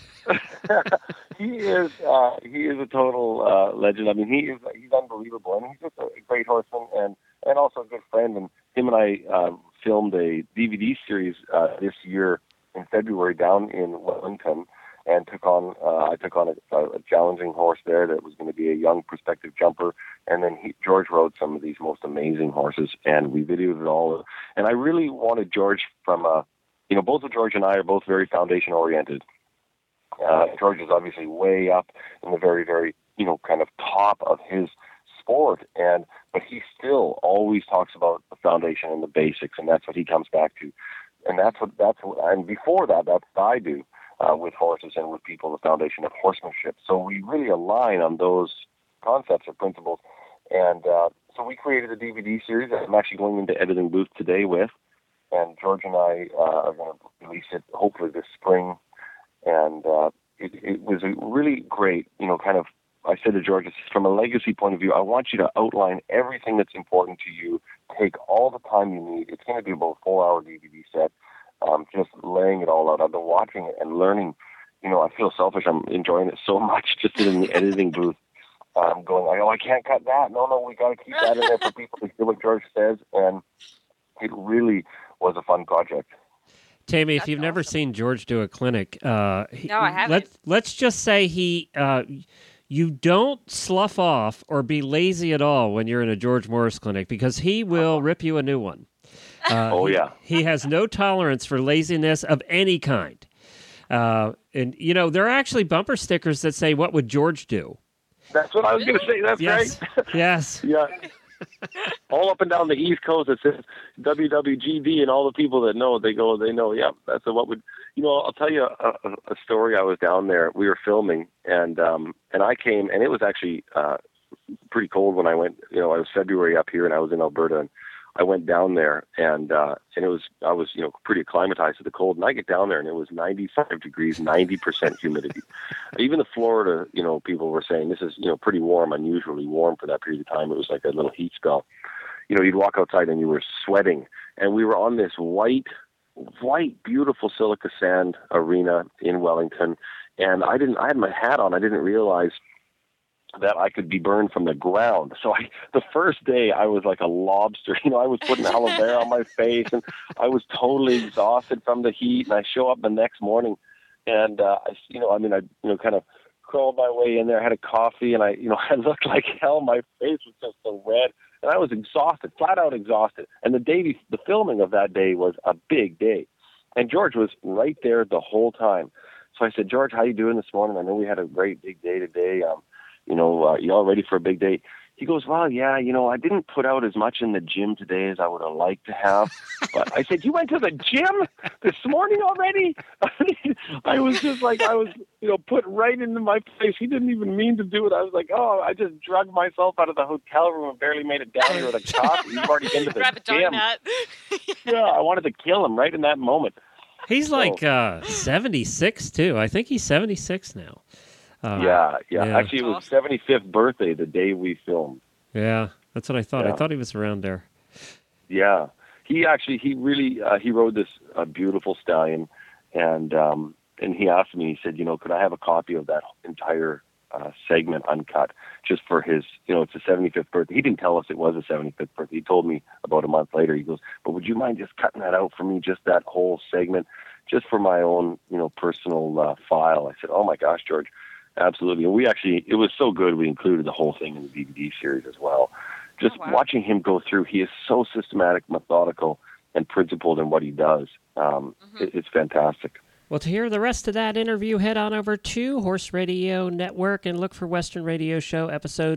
He is a total legend. I mean, he's unbelievable, and he's just a great horseman and also a good friend. And him and I filmed a DVD series this year in February down in Wellington. And I took on a challenging horse there that was going to be a young prospective jumper. And then George rode some of these most amazing horses, and we videoed it all. And I really wanted George from, both of George and I are both very foundation oriented. George is obviously way up in the very, very kind of top of his sport, but he still always talks about the foundation and the basics, and that's what he comes back to. And and before that, that's what I do with horses and with people, the foundation of horsemanship. So we really align on those concepts or principles. And so we created a DVD series that I'm actually going into editing booth today with, and George and I are going to release it hopefully this spring. And it was a really great, kind of, I said to George, from a legacy point of view, I want you to outline everything that's important to you. Take all the time you need. It's going to be about a 4-hour DVD set, just laying it all out. I've been watching it and learning. I feel selfish. I'm enjoying it so much just in the editing booth. Going like, I can't cut that. No, we got to keep that in there for people to hear what George says. And it really was a fun project. Tammy, if you've never seen George do a clinic, no, I haven't. Let's just say you don't slough off or be lazy at all when you're in a George Morris clinic, because he will rip you a new one. He has no tolerance for laziness of any kind. And there are actually bumper stickers that say, "What would George do?" That's what I was going to say. That's yes. right. Yes. Yeah. All up and down the East Coast, it says WWGD, and all the people that know, they know, yeah, that's what would, I'll tell you a story. I was down there, we were filming, and I came, and it was actually pretty cold when I went, I was February up here, and I was in Alberta, and I went down there, and I was pretty acclimatized to the cold, and I get down there, and it was 95 degrees, 90% humidity. Even the Florida, people were saying this is, pretty warm, unusually warm for that period of time. It was like a little heat spell. You'd walk outside and you were sweating, and we were on this white, beautiful silica sand arena in Wellington, and I had my hat on. I didn't realize that I could be burned from the ground. So the first day I was like a lobster. I was putting aloe vera on my face, and I was totally exhausted from the heat. And I show up the next morning, and I kind of crawled my way in there. I had a coffee, and I looked like hell. My face was just so red, and I was exhausted, flat out exhausted. And the filming of that day was a big day, and George was right there the whole time. So I said, George, how you doing this morning? I know we had a great big day today. You all ready for a big day? He goes, well, yeah, I didn't put out as much in the gym today as I would have liked to have. But I said, you went to the gym this morning already? I was just like, put right into my place. He didn't even mean to do it. I was like, I just drugged myself out of the hotel room and barely made it down here with a coffee. You've already been to the gym. Yeah, I wanted to kill him right in that moment. He's like 76, too. I think he's 76 now. Yeah. Actually, it was 75th birthday the day we filmed. Yeah, that's what I thought. Yeah. I thought he was around there. Yeah, he really rode this beautiful stallion, and he asked me. He said, could I have a copy of that entire segment uncut, just for his, it's a 75th birthday. He didn't tell us it was a 75th birthday. He told me about a month later. He goes, but would you mind just cutting that out for me, just that whole segment, just for my own, personal file? I said, oh my gosh, George. Absolutely. And it was so good, we included the whole thing in the DVD series as well. Just watching him go through, he is so systematic, methodical, and principled in what he does. It's fantastic. Well, to hear the rest of that interview, head on over to Horse Radio Network and look for Western Radio Show episode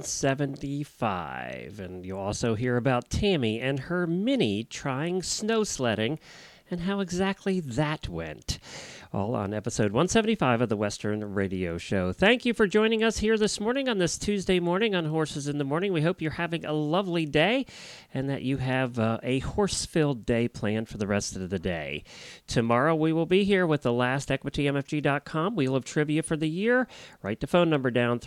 175. And you'll also hear about Tammy and her mini trying snow sledding and how exactly that went. All on episode 175 of the Western Radio Show. Thank you for joining us here this morning on this Tuesday morning on Horses in the Morning. We hope you're having a lovely day and that you have a horse-filled day planned for the rest of the day. Tomorrow we will be here with the last EquityMFG.com Wheel of Trivia for the year. Write the phone number down,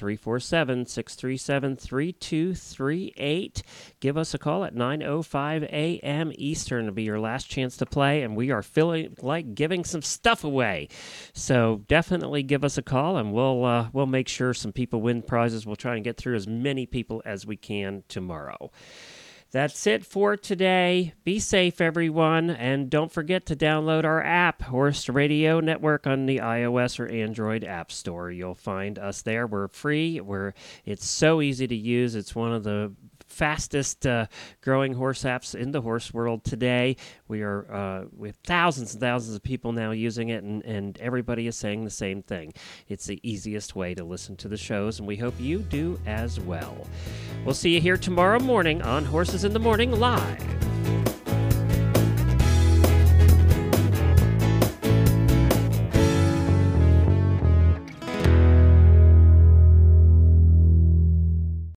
347-637-3238. Give us a call at 9:05 a.m. Eastern. It'll be your last chance to play, and we are feeling like giving some stuff away. So definitely give us a call, and we'll make sure some people win prizes. We'll try and get through as many people as we can tomorrow. That's it for today. Be safe, everyone, and don't forget to download our app, Horse Radio Network, on the iOS or Android App Store. You'll find us there. We're free. It's so easy to use. It's one of the fastest growing horse apps in the horse world today. We have thousands and thousands of people now using it, and everybody is saying the same thing. It's the easiest way to listen to the shows, and we hope you do as well. We'll see you here tomorrow morning on Horses in the Morning Live.